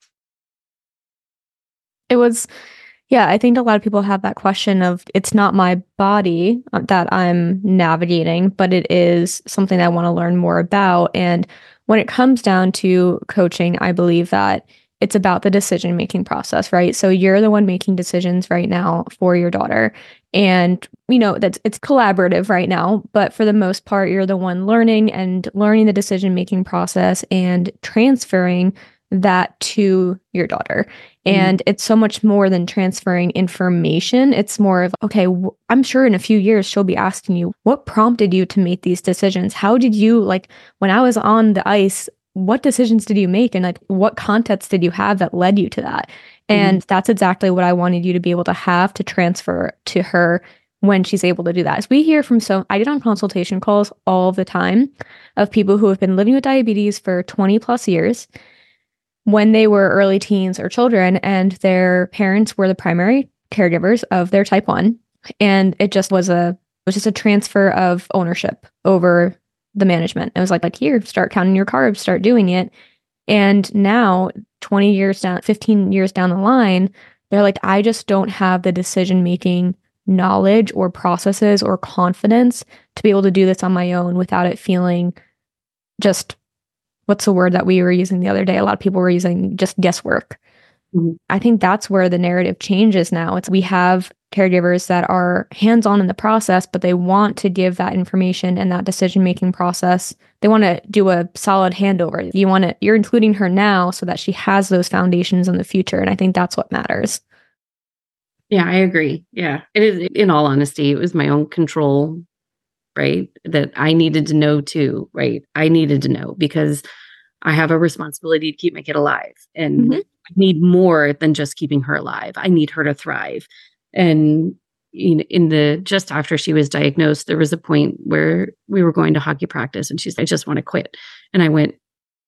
It was, yeah, I think a lot of people have that question of it's not my body that I'm navigating, but it is something I want to learn more about. And when it comes down to coaching, I believe that it's about the decision-making process, right? So you're the one making decisions right now for your daughter. And, you know, that's it's collaborative right now, but for the most part, you're the one learning and learning the decision-making process and transferring that to your daughter. And mm-hmm. it's so much more than transferring information. It's more of, okay, w- I'm sure in a few years, she'll be asking you, what prompted you to make these decisions? How did you, like, when I was on the ice, what decisions did you make? And like, what context did you have that led you to that? And mm-hmm. that's exactly what I wanted you to be able to have to transfer to her when she's able to do that. As we hear from, so I get on consultation calls all the time of people who have been living with diabetes for twenty plus years when they were early teens or children, and their parents were the primary caregivers of their type one. And it just was a, it was just a transfer of ownership over the management. It was like, like, here, start counting your carbs, start doing it. And now twenty years down, fifteen years down the line, they're like, I just don't have the decision-making knowledge or processes or confidence to be able to do this on my own without it feeling just, what's the word that we were using the other day? A lot of people were using just guesswork. Mm-hmm. I think that's where the narrative changes now. It's we have caregivers that are hands-on in the process, but they want to give that information and that decision-making process. They want to do a solid handover. You want to, you're including her now so that she has those foundations in the future. And I think that's what matters. Yeah, I agree. Yeah. It is, in all honesty, it was my own control, right? That I needed to know too, right? I needed to know because I have a responsibility to keep my kid alive. And mm-hmm. I need more than just keeping her alive. I need her to thrive. And in, in the, just after she was diagnosed, there was a point where we were going to hockey practice and she said, I just want to quit. And I went,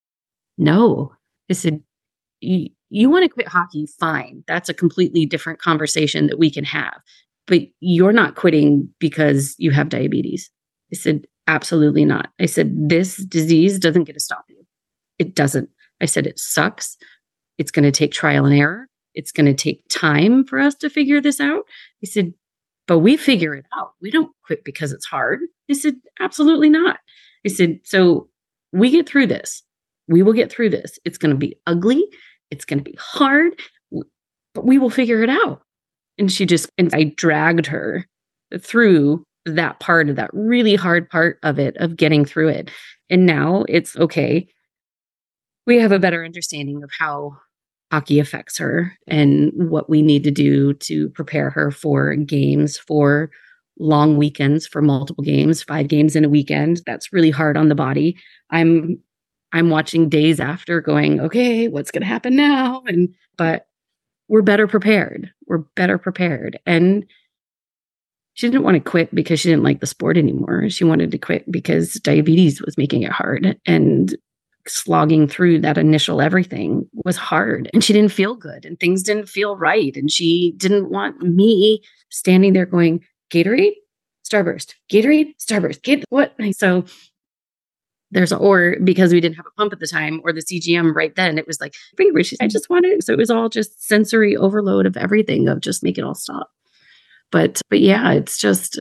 no. I said, you, you want to quit hockey? Fine. That's a completely different conversation that we can have. But you're not quitting because you have diabetes. I said, absolutely not. I said, this disease doesn't get to stop you. It doesn't. I said, it sucks. It's going to take trial and error. It's going to take time for us to figure this out. I said, but we figure it out. We don't quit because it's hard. I said, absolutely not. I said, so we get through this. We will get through this. It's going to be ugly. It's going to be hard, but we will figure it out. And she just, and I dragged her through that part of that really hard part of it, of getting through it. And now it's okay. We have a better understanding of how hockey affects her and what we need to do to prepare her for games, for long weekends, for multiple games, five games in a weekend. That's really hard on the body. I'm, I'm watching days after going, okay, what's going to happen now? And, but we're better prepared. We're better prepared. And she didn't want to quit because she didn't like the sport anymore. She wanted to quit because diabetes was making it hard. And slogging through that initial everything was hard. And she didn't feel good and things didn't feel right. And she didn't want me standing there going, Gatorade, Starburst, Gatorade, Starburst, get what? And so there's, or because we didn't have a pump at the time or the C G M right then, it was like, I just wanted it. So it was all just sensory overload of everything, of just make it all stop. But, but yeah, it's just,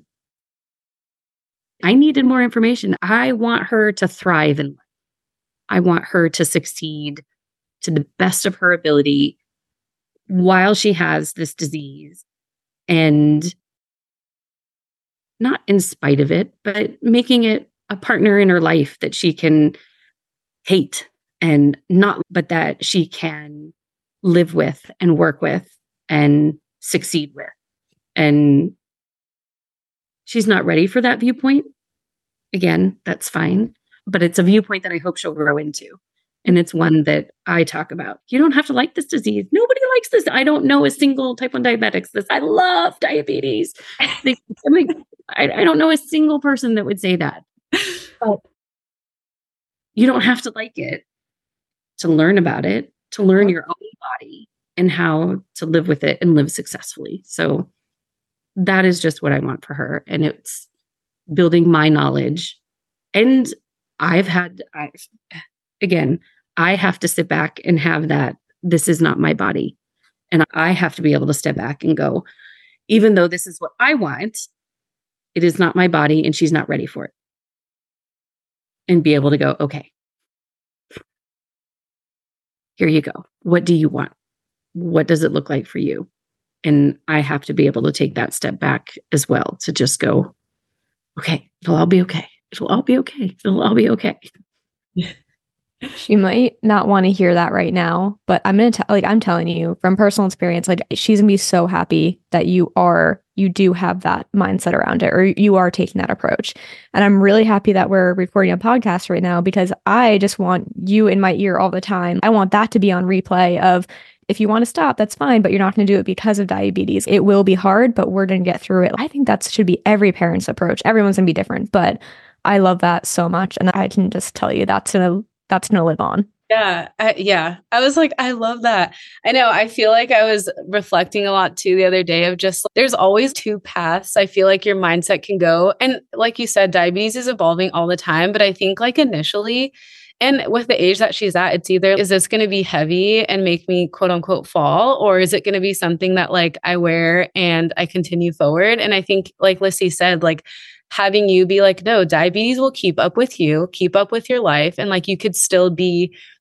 I needed more information. I want her to thrive in life. I want her to succeed to the best of her ability while she has this disease, and not in spite of it, but making it a partner in her life that she can hate and not, but that she can live with and work with and succeed with. And she's not ready for that viewpoint. Again, that's fine. But it's a viewpoint that I hope she'll grow into. And it's one that I talk about. You don't have to like this disease. Nobody likes this. I don't know a single type one diabetics. This, I love diabetes. They, I, mean, I, I don't know a single person that would say that. But you don't have to like it to learn about it, to learn your own body and how to live with it and live successfully. So that is just what I want for her. And it's building my knowledge. And I've had, I, again, I have to sit back and have that, this is not my body. And I have to be able to step back and go, even though this is what I want, it is not my body and she's not ready for it. And be able to go, okay, here you go. What do you want? What does it look like for you? And I have to be able to take that step back as well to just go, okay, it'll all be okay. It'll all be okay. It'll all be okay. She might not want to hear that right now, but I'm going to tell, like, I'm telling you from personal experience, like, she's going to be so happy that you are, you do have that mindset around it, or you are taking that approach. And I'm really happy that we're recording a podcast right now, because I just want you in my ear all the time. I want that to be on replay of, if you want to stop, that's fine, but you're not going to do it because of diabetes. It will be hard, but we're going to get through it. I think that should be every parent's approach. Everyone's going to be different, but I love that so much. And I can just tell you that's going to, that's going to live on. Yeah. I, yeah. I was like, I love that. I know. I feel like I was reflecting a lot too the other day of just, there's always two paths. I feel like your mindset can go. And like you said, diabetes is evolving all the time. But I think like initially, and with the age that she's at, it's either, is this going to be heavy and make me quote unquote fall? Or is it going to be something that like I wear and I continue forward? And I think like Lissy said, like having you be like, no, diabetes will keep up with you, keep up with your life. And like, you could still be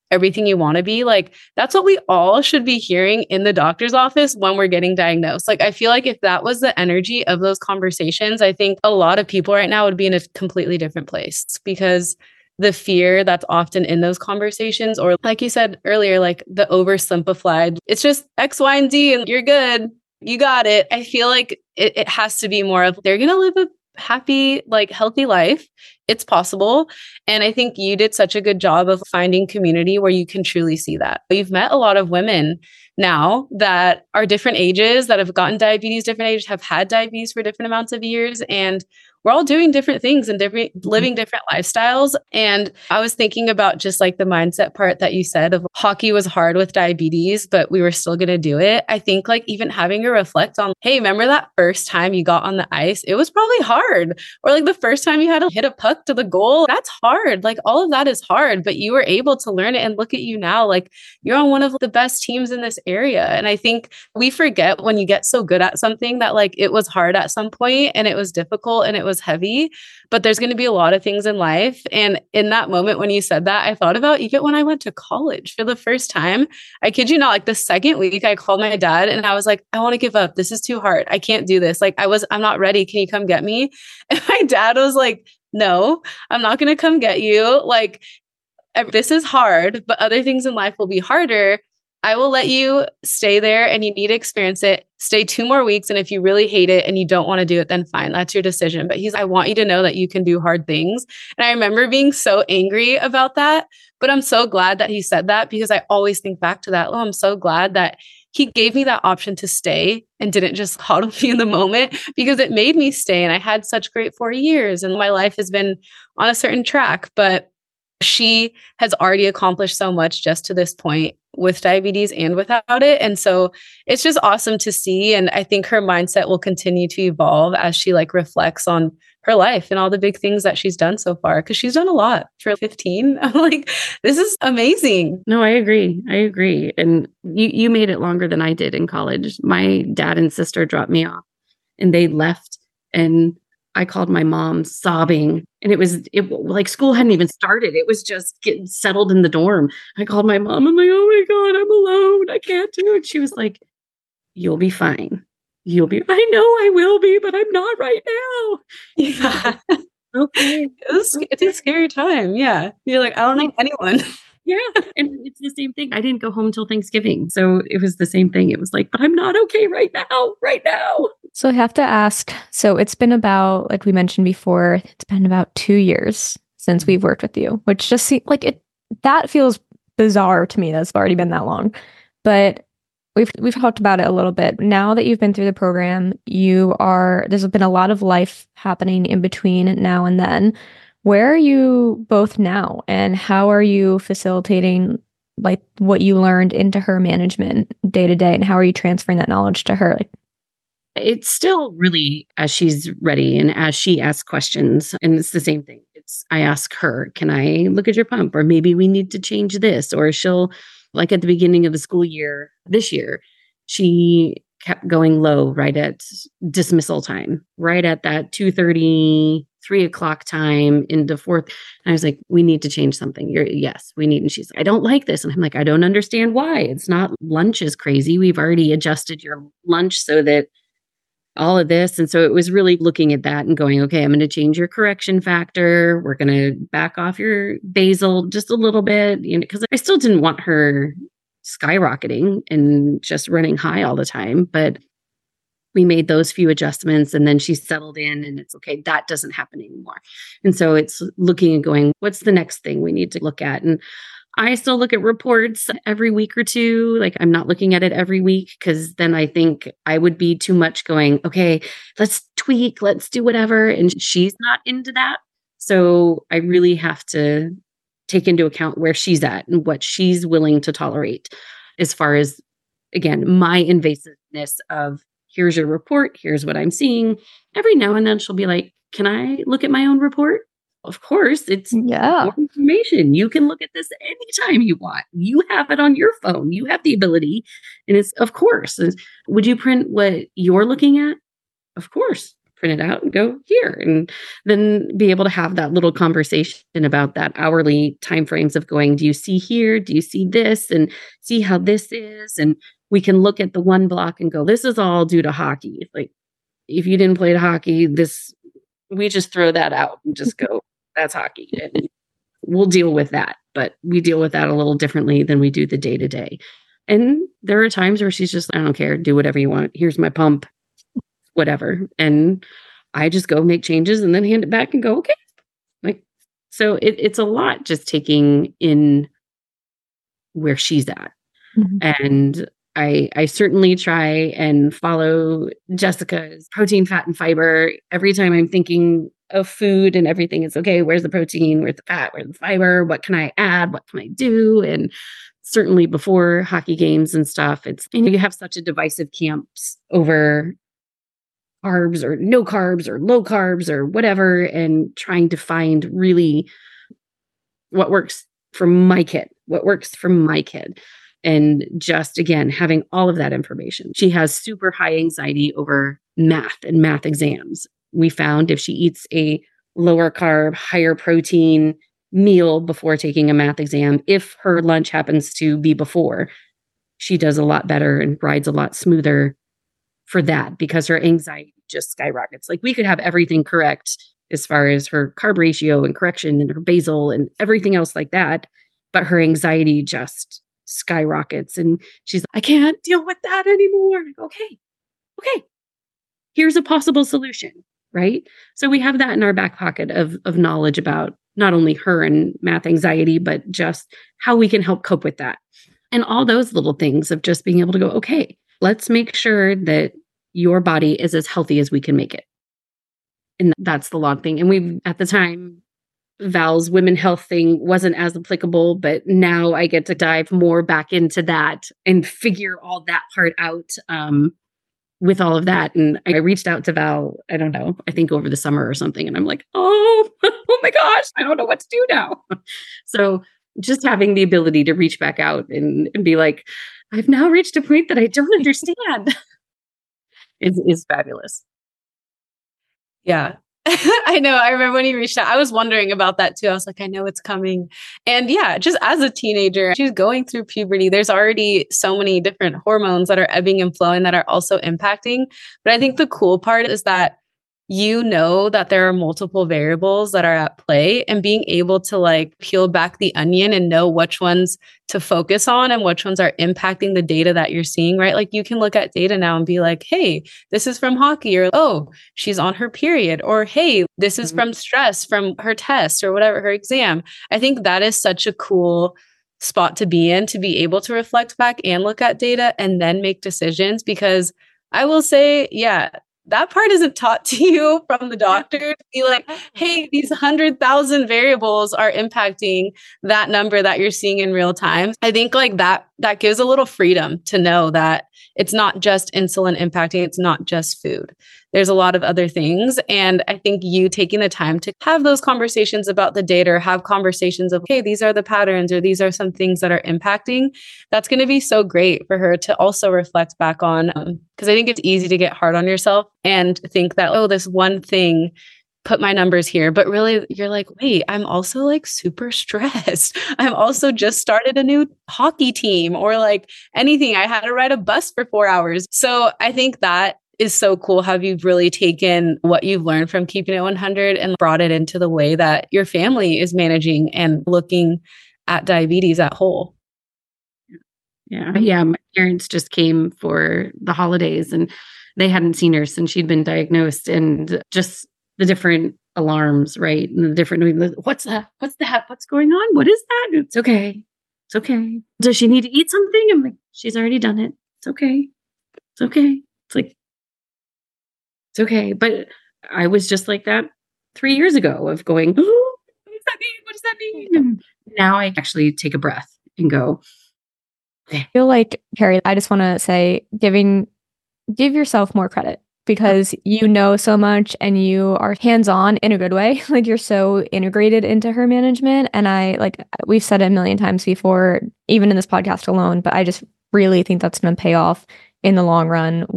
everything you want to be. Like, that's what we all should be hearing in the doctor's office when we're getting diagnosed. Like, I feel like if that was the energy of those conversations, I think a lot of people right now would be in a completely different place, because the fear that's often in those conversations, or like you said earlier, like the oversimplified, it's just X, Y, and Z and you're good. You got it. I feel like it, it has to be more of they're going to live a happy, like healthy life. It's possible. And I think you did such a good job of finding community where you can truly see that. You've met a lot of women now that are different ages, that have gotten diabetes, different ages, have had diabetes for different amounts of years. And we're all doing different things and different, living different lifestyles. And I was thinking about just like the mindset part that you said of hockey was hard with diabetes, but we were still going to do it. I think like even having to reflect on, hey, remember that first time you got on the ice? It was probably hard. Or like the first time you had to hit a puck to the goal, that's hard. Like all of that is hard, but you were able to learn it. And look at you now, like you're on one of the best teams in this area. And I think we forget when you get so good at something that like it was hard at some point and it was difficult and it was heavy, but there's going to be a lot of things in life. And in that moment, when you said that, I thought about even when I went to college for the first time. I kid you not, like the second week I called my dad and I was like, I want to give up. This is too hard. I can't do this. Like I was, I'm not ready. Can you come get me? And my dad was like, no, I'm not going to come get you. Like this is hard, but other things in life will be harder. I will let you stay there and you need to experience it. Stay two more weeks. And if you really hate it and you don't want to do it, then fine, that's your decision. But he's, I want you to know that you can do hard things. And I remember being so angry about that, but I'm so glad that he said that, because I always think back to that. Oh, I'm so glad that he gave me that option to stay and didn't just coddle me in the moment, because it made me stay. And I had such great four years and my life has been on a certain track, but she has already accomplished so much just to this point with diabetes and without it. And so it's just awesome to see. And I think her mindset will continue to evolve as she like reflects on her life and all the big things that she's done so far. Cause she's done a lot for fifteen. I'm like, this is amazing. No, I agree. I agree. And you, you made it longer than I did in college. My dad and sister dropped me off and they left, and I called my mom sobbing, and it was it, like school hadn't even started. It was just getting settled in the dorm. I called my mom. I'm like, oh my God, I'm alone. I can't do it. She was like, you'll be fine. You'll be, I know I will be, but I'm not right now. Yeah. Okay. It was, it's a scary time. Yeah. You're like, I don't know anyone. Yeah. And it's the same thing. I didn't go home till Thanksgiving. So it was the same thing. It was like, but I'm not okay right now, right now. So I have to ask, so it's been about, like we mentioned before, it's been about two years since we've worked with you, which just seems like it, that feels bizarre to me. That's already been that long, but we've, we've talked about it a little bit. Now that you've been through the program, you are, there's been a lot of life happening in between now and then. Where are you both now, and how are you facilitating like what you learned into her management day to day, and how are you transferring that knowledge to her? Like, it's still really as she's ready and as she asks questions. And it's the same thing. It's, I ask her, can I look at your pump? Or maybe we need to change this. Or she'll, like at the beginning of the school year, this year, she kept going low right at dismissal time, right at that two thirty, three o'clock time into fourth. And I was like, we need to change something. You're, yes, we need. And she's like, I don't like this. And I'm like, I don't understand why. It's not lunch is crazy. We've already adjusted your lunch so that all of this. And so it was really looking at that and going, okay, I'm going to change your correction factor. We're going to back off your basal just a little bit, you know, because I still didn't want her skyrocketing and just running high all the time. But we made those few adjustments, and then she settled in, and it's okay, that doesn't happen anymore. And so it's looking and going, what's the next thing we need to look at? And I still look at reports every week or two. Like I'm not looking at it every week, because then I think I would be too much going, okay, let's tweak, let's do whatever. And she's not into that. So I really have to take into account where she's at and what she's willing to tolerate as far as, again, my invasiveness of here's your report, here's what I'm seeing. Every now and then she'll be like, can I look at my own report? Of course, it's yeah. more information. You can look at this anytime you want. You have it on your phone. You have the ability. And it's, of course, would you print what you're looking at? Of course, print it out and go here, and then be able to have that little conversation about that hourly timeframes of going, do you see here? Do you see this? And see how this is? And we can look at the one block and go, this is all due to hockey. Like, if you didn't play hockey, this, we just throw that out and just go, that's hockey. And we'll deal with that. But we deal with that a little differently than we do the day to day. And there are times where she's just, I don't care, do whatever you want. Here's my pump, whatever. And I just go make changes and then hand it back and go, okay. Like, so it, it's a lot just taking in where she's at. Mm-hmm. And I, I certainly try and follow Jessica's protein, fat, and fiber. Every time I'm thinking of food and everything, it's okay, where's the protein? Where's the fat? Where's the fiber? What can I add? What can I do? And certainly before hockey games and stuff, it's, and you have such a divisive camps over carbs or no carbs or low carbs or whatever, and trying to find really what works for my kid, what works for my kid. And just, again, having all of that information. She has super high anxiety over math and math exams. We found if she eats a lower carb, higher protein meal before taking a math exam, if her lunch happens to be before, she does a lot better and rides a lot smoother for that, because her anxiety just skyrockets. Like, we could have everything correct as far as her carb ratio and correction and her basal and everything else like that, but her anxiety just skyrockets. And she's like, I can't deal with that anymore. Okay, okay, here's a possible solution, right? So we have that in our back pocket of, of knowledge about not only her and math anxiety, but just how we can help cope with that. And all those little things of just being able to go, okay, let's make sure that your body is as healthy as we can make it. And that's the log thing. And we, at the time, Val's women health thing wasn't as applicable, but now I get to dive more back into that and figure all that part out um, with all of that. And I reached out to Val, I don't know, I think over the summer or something. And I'm like, oh, oh my gosh, I don't know what to do now. So just having the ability to reach back out and, and be like, I've now reached a point that I don't understand is, is fabulous. Yeah. I know. I remember when he reached out, I was wondering about that too. I was like, I know it's coming. And yeah, just as a teenager, she's going through puberty. There's already so many different hormones that are ebbing and flowing that are also impacting. But I think the cool part is that you know that there are multiple variables that are at play, and being able to like peel back the onion and know which ones to focus on and which ones are impacting the data that you're seeing, right? Like, you can look at data now and be like, hey, this is from hockey, or, oh, she's on her period, or, hey, this is mm-hmm. from stress from her test or whatever, her exam. I think that is such a cool spot to be in, to be able to reflect back and look at data and then make decisions. Because I will say, yeah, that part isn't taught to you from the doctor to be like, hey, these one hundred thousand variables are impacting that number that you're seeing in real time. I think like that, that gives a little freedom to know that it's not just insulin impacting, it's not just food. There's a lot of other things. And I think you taking the time to have those conversations about the data, or have conversations of, hey, these are the patterns, or these are some things that are impacting, that's going to be so great for her to also reflect back on. Um, Because I think it's easy to get hard on yourself and think that, oh, this one thing, put my numbers here. But really, you're like, wait, I'm also like super stressed. I'm also just started a new hockey team, or like anything. I had to ride a bus for four hours. So I think that is so cool how you've really taken what you've learned from Keeping It one hundred and brought it into the way that your family is managing and looking at diabetes at whole. Yeah. Yeah. My parents just came for the holidays and they hadn't seen her since she'd been diagnosed, and just the different alarms, right? And the different, what's that? What's that? What's going on? What is that? It's okay. It's okay. Does she need to eat something? I'm like, she's already done it. It's okay. It's okay. It's like, it's okay. But I was just like that three years ago of going, oh, what does that mean? What does that mean? And now I actually take a breath and go, okay. I feel like, Carrie, I just want to say, giving, give yourself more credit, because you know so much and you are hands-on in a good way. Like, you're so integrated into her management. And I, like, we've said it a million times before, even in this podcast alone, but I just really think that's going to pay off in the long run with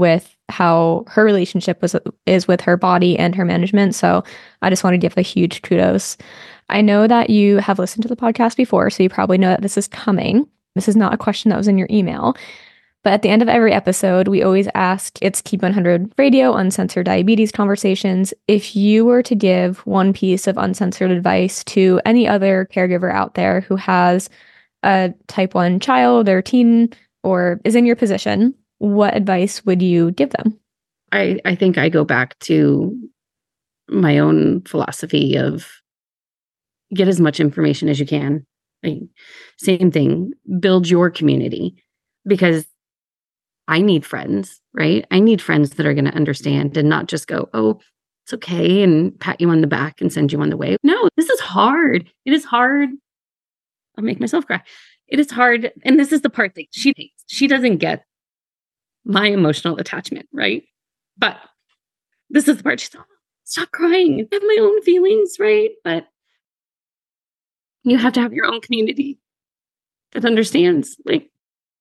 how her relationship was is with her body and her management. So I just want to give a huge kudos. I know that you have listened to the podcast before, so you probably know that this is coming. This is not a question that was in your email. But at the end of every episode, we always ask, it's Keep one hundred Radio, Uncensored Diabetes Conversations. If you were to give one piece of uncensored advice to any other caregiver out there who has a type one child or teen or is in your position, what advice would you give them? I, I think I go back to my own philosophy of get as much information as you can. Like, same thing, build your community, because I need friends, right? I need friends that are going to understand and not just go, oh, it's okay, and pat you on the back and send you on the way. No, this is hard. It is hard. I'll make myself cry. It is hard. And this is the part that she hates. She doesn't get my emotional attachment, right? But this is the part she's like, oh, stop crying. I have my own feelings, right? But you have to have your own community that understands, like,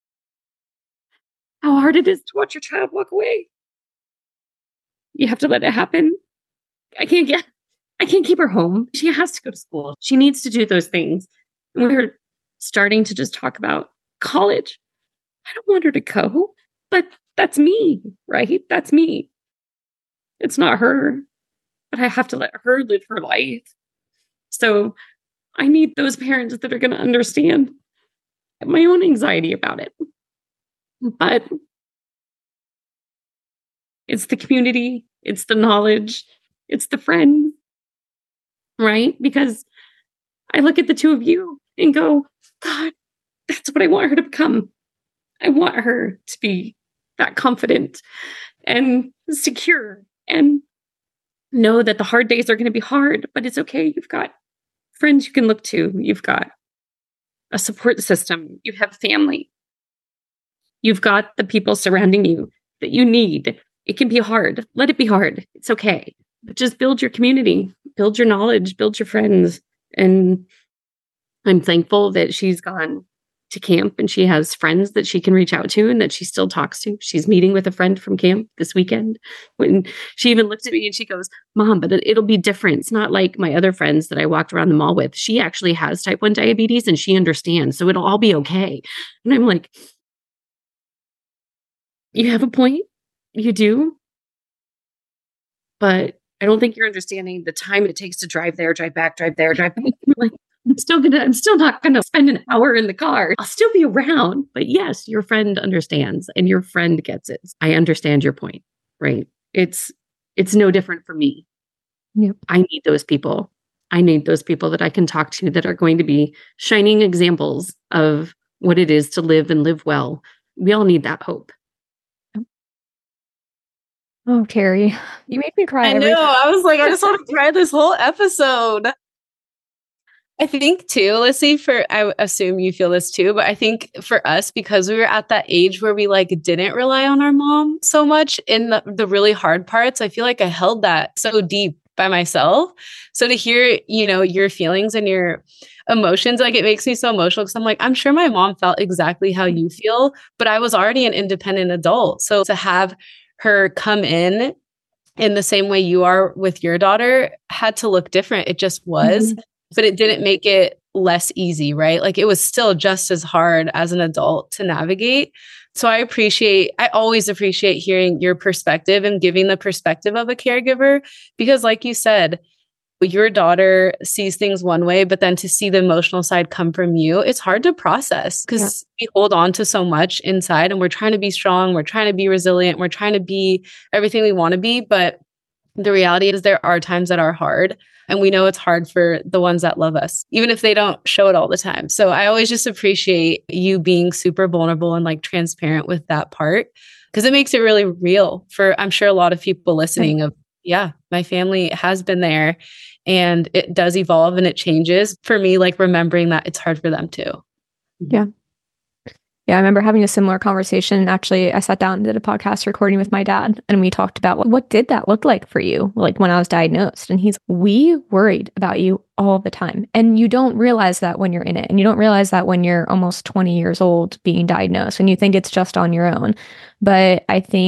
how hard it is to watch your child walk away. You have to let it happen. I can't get, I can't keep her home. She has to go to school. She needs to do those things. And we're starting to just talk about college. I don't want her to go, but that's me, right? That's me. It's not her, but I have to let her live her life. So I need those parents that are going to understand my own anxiety about it. But it's the community, it's the knowledge, it's the friends, right? Because I look at the two of you and go, God, that's what I want her to become. I want her to be that confident and secure and know that the hard days are going to be hard, but it's okay. You've got friends you can look to. You've got a support system. You have family. You've got the people surrounding you that you need. It can be hard. Let it be hard. It's okay. But just build your community, build your knowledge, build your friends. And I'm thankful that she's gone to camp and she has friends that she can reach out to and that she still talks to. She's meeting with a friend from camp this weekend. When she even looked at me and she goes, Mom, but it'll be different. It's not like my other friends that I walked around the mall with. She actually has type one diabetes and she understands. So it'll all be okay. And I'm like, you have a point. You do. But I don't think you're understanding the time it takes to drive there, drive back, drive there, drive back. Like, I'm still gonna, I'm still not gonna spend an hour in the car. I'll still be around. But yes, your friend understands and your friend gets it. I understand your point, right? It's it's no different for me. Yep. I need those people. I need those people that I can talk to that are going to be shining examples of what it is to live and live well. We all need that hope. Oh, Carrie, you make me cry. I every know. time. I was like, I just want to cry this whole episode. I think too, let's see, for, I assume you feel this too, but I think for us, because we were at that age where we like didn't rely on our mom so much in the, the really hard parts, I feel like I held that so deep by myself. So to hear, you know, your feelings and your emotions, like it makes me so emotional because I'm like, I'm sure my mom felt exactly how you feel, but I was already an independent adult. So to have her come in in the same way you are with your daughter had to look different. It just was. Mm-hmm. But it didn't make it less easy, right? Like it was still just as hard as an adult to navigate. So I appreciate, I always appreciate hearing your perspective and giving the perspective of a caregiver, because like you said, your daughter sees things one way, but then to see the emotional side come from you, it's hard to process because yeah. we hold on to so much inside and we're trying to be strong. We're trying to be resilient. We're trying to be everything we want to be. But the reality is there are times that are hard. And we know it's hard for the ones that love us, even if they don't show it all the time. So I always just appreciate you being super vulnerable and like transparent with that part, because it makes it really real for, I'm sure, a lot of people listening of, yeah, my family has been there and it does evolve and it changes. For me, like remembering that it's hard for them too. Yeah. Yeah, I remember having a similar conversation. Actually, I sat down and did a podcast recording with my dad, and we talked about what, what did that look like for you, like when I was diagnosed. And he's, we worried about you all the time. And you don't realize that when you're in it. And you don't realize that when you're almost twenty years old being diagnosed and you think it's just on your own. But I think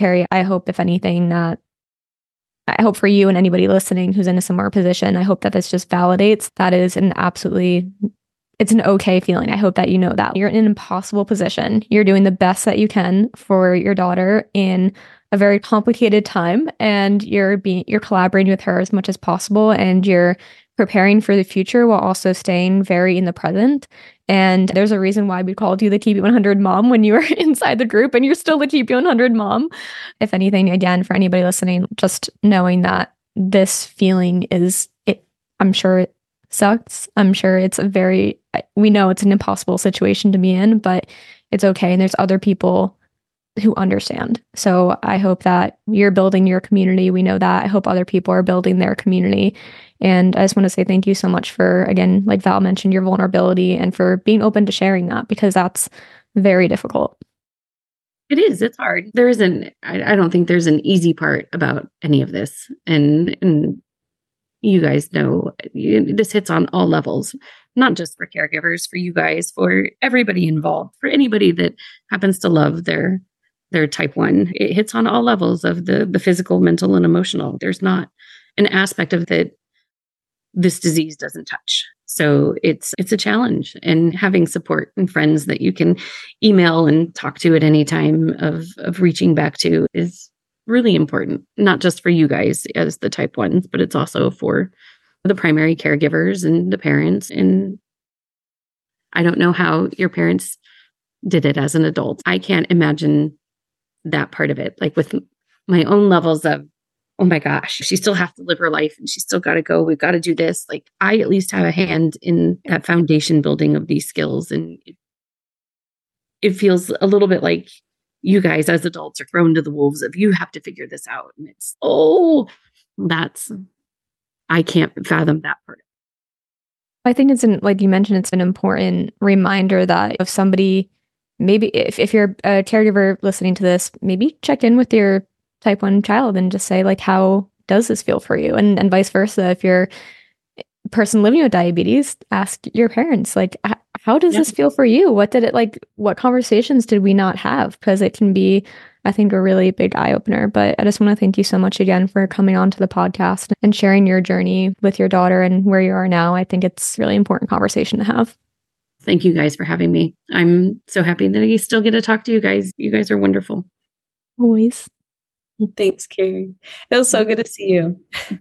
Carrie, I hope if anything that I hope for you and anybody listening who's in a similar position, I hope that this just validates that is an absolutely, it's an okay feeling. I hope that you know that you're in an impossible position. You're doing the best that you can for your daughter in a very complicated time, and you're being, you're collaborating with her as much as possible, and you're preparing for the future while also staying very in the present. And there's a reason why we called you the Keep It one hundred mom when you were inside the group, and you're still the Keep It one hundred mom. If anything, again, for anybody listening, just knowing that this feeling is, it, I'm sure it sucks. I'm sure it's a very, we know it's an impossible situation to be in, but it's okay. And there's other people who understand. So I hope that you're building your community. We know that. I hope other people are building their community. And I just want to say thank you so much for, again, like Val mentioned, your vulnerability and for being open to sharing that, because that's very difficult. It is. It's hard. There isn't, I, I don't think there's an easy part about any of this. And, and you guys know this hits on all levels, not just for caregivers, for you guys, for everybody involved, for anybody that happens to love their their type one. It hits on all levels of the, the physical, mental, and emotional. There's not an aspect of that this disease doesn't touch. So it's it's a challenge, and having support and friends that you can email and talk to at any time of of reaching back to is really important, not just for you guys as the type ones, but it's also for the primary caregivers and the parents. And I don't know how your parents did it as an adult. I can't imagine that part of it, like with my own levels of, oh my gosh, she still has to live her life and she's still got to go. We've got to do this. Like, I at least have a hand in that foundation building of these skills. And it, it feels a little bit like you guys as adults are thrown to the wolves of, you have to figure this out. And it's, oh, that's, I can't fathom that part. I think it's an, like you mentioned, it's an important reminder that if somebody, maybe if, if you're a caregiver listening to this, maybe check in with your type one child and just say, like, how does this feel for you? And and vice versa. If you're a person living with diabetes, ask your parents, like, how does Yeah. this feel for you? What did it, like, what conversations did we not have? Because it can be, I think, a really big eye opener. But I just want to thank you so much again for coming on to the podcast and sharing your journey with your daughter and where you are now. I think it's a really important conversation to have. Thank you guys for having me. I'm so happy that I still get to talk to you guys. You guys are wonderful. Always. Thanks, Carrie. It was so good to see you.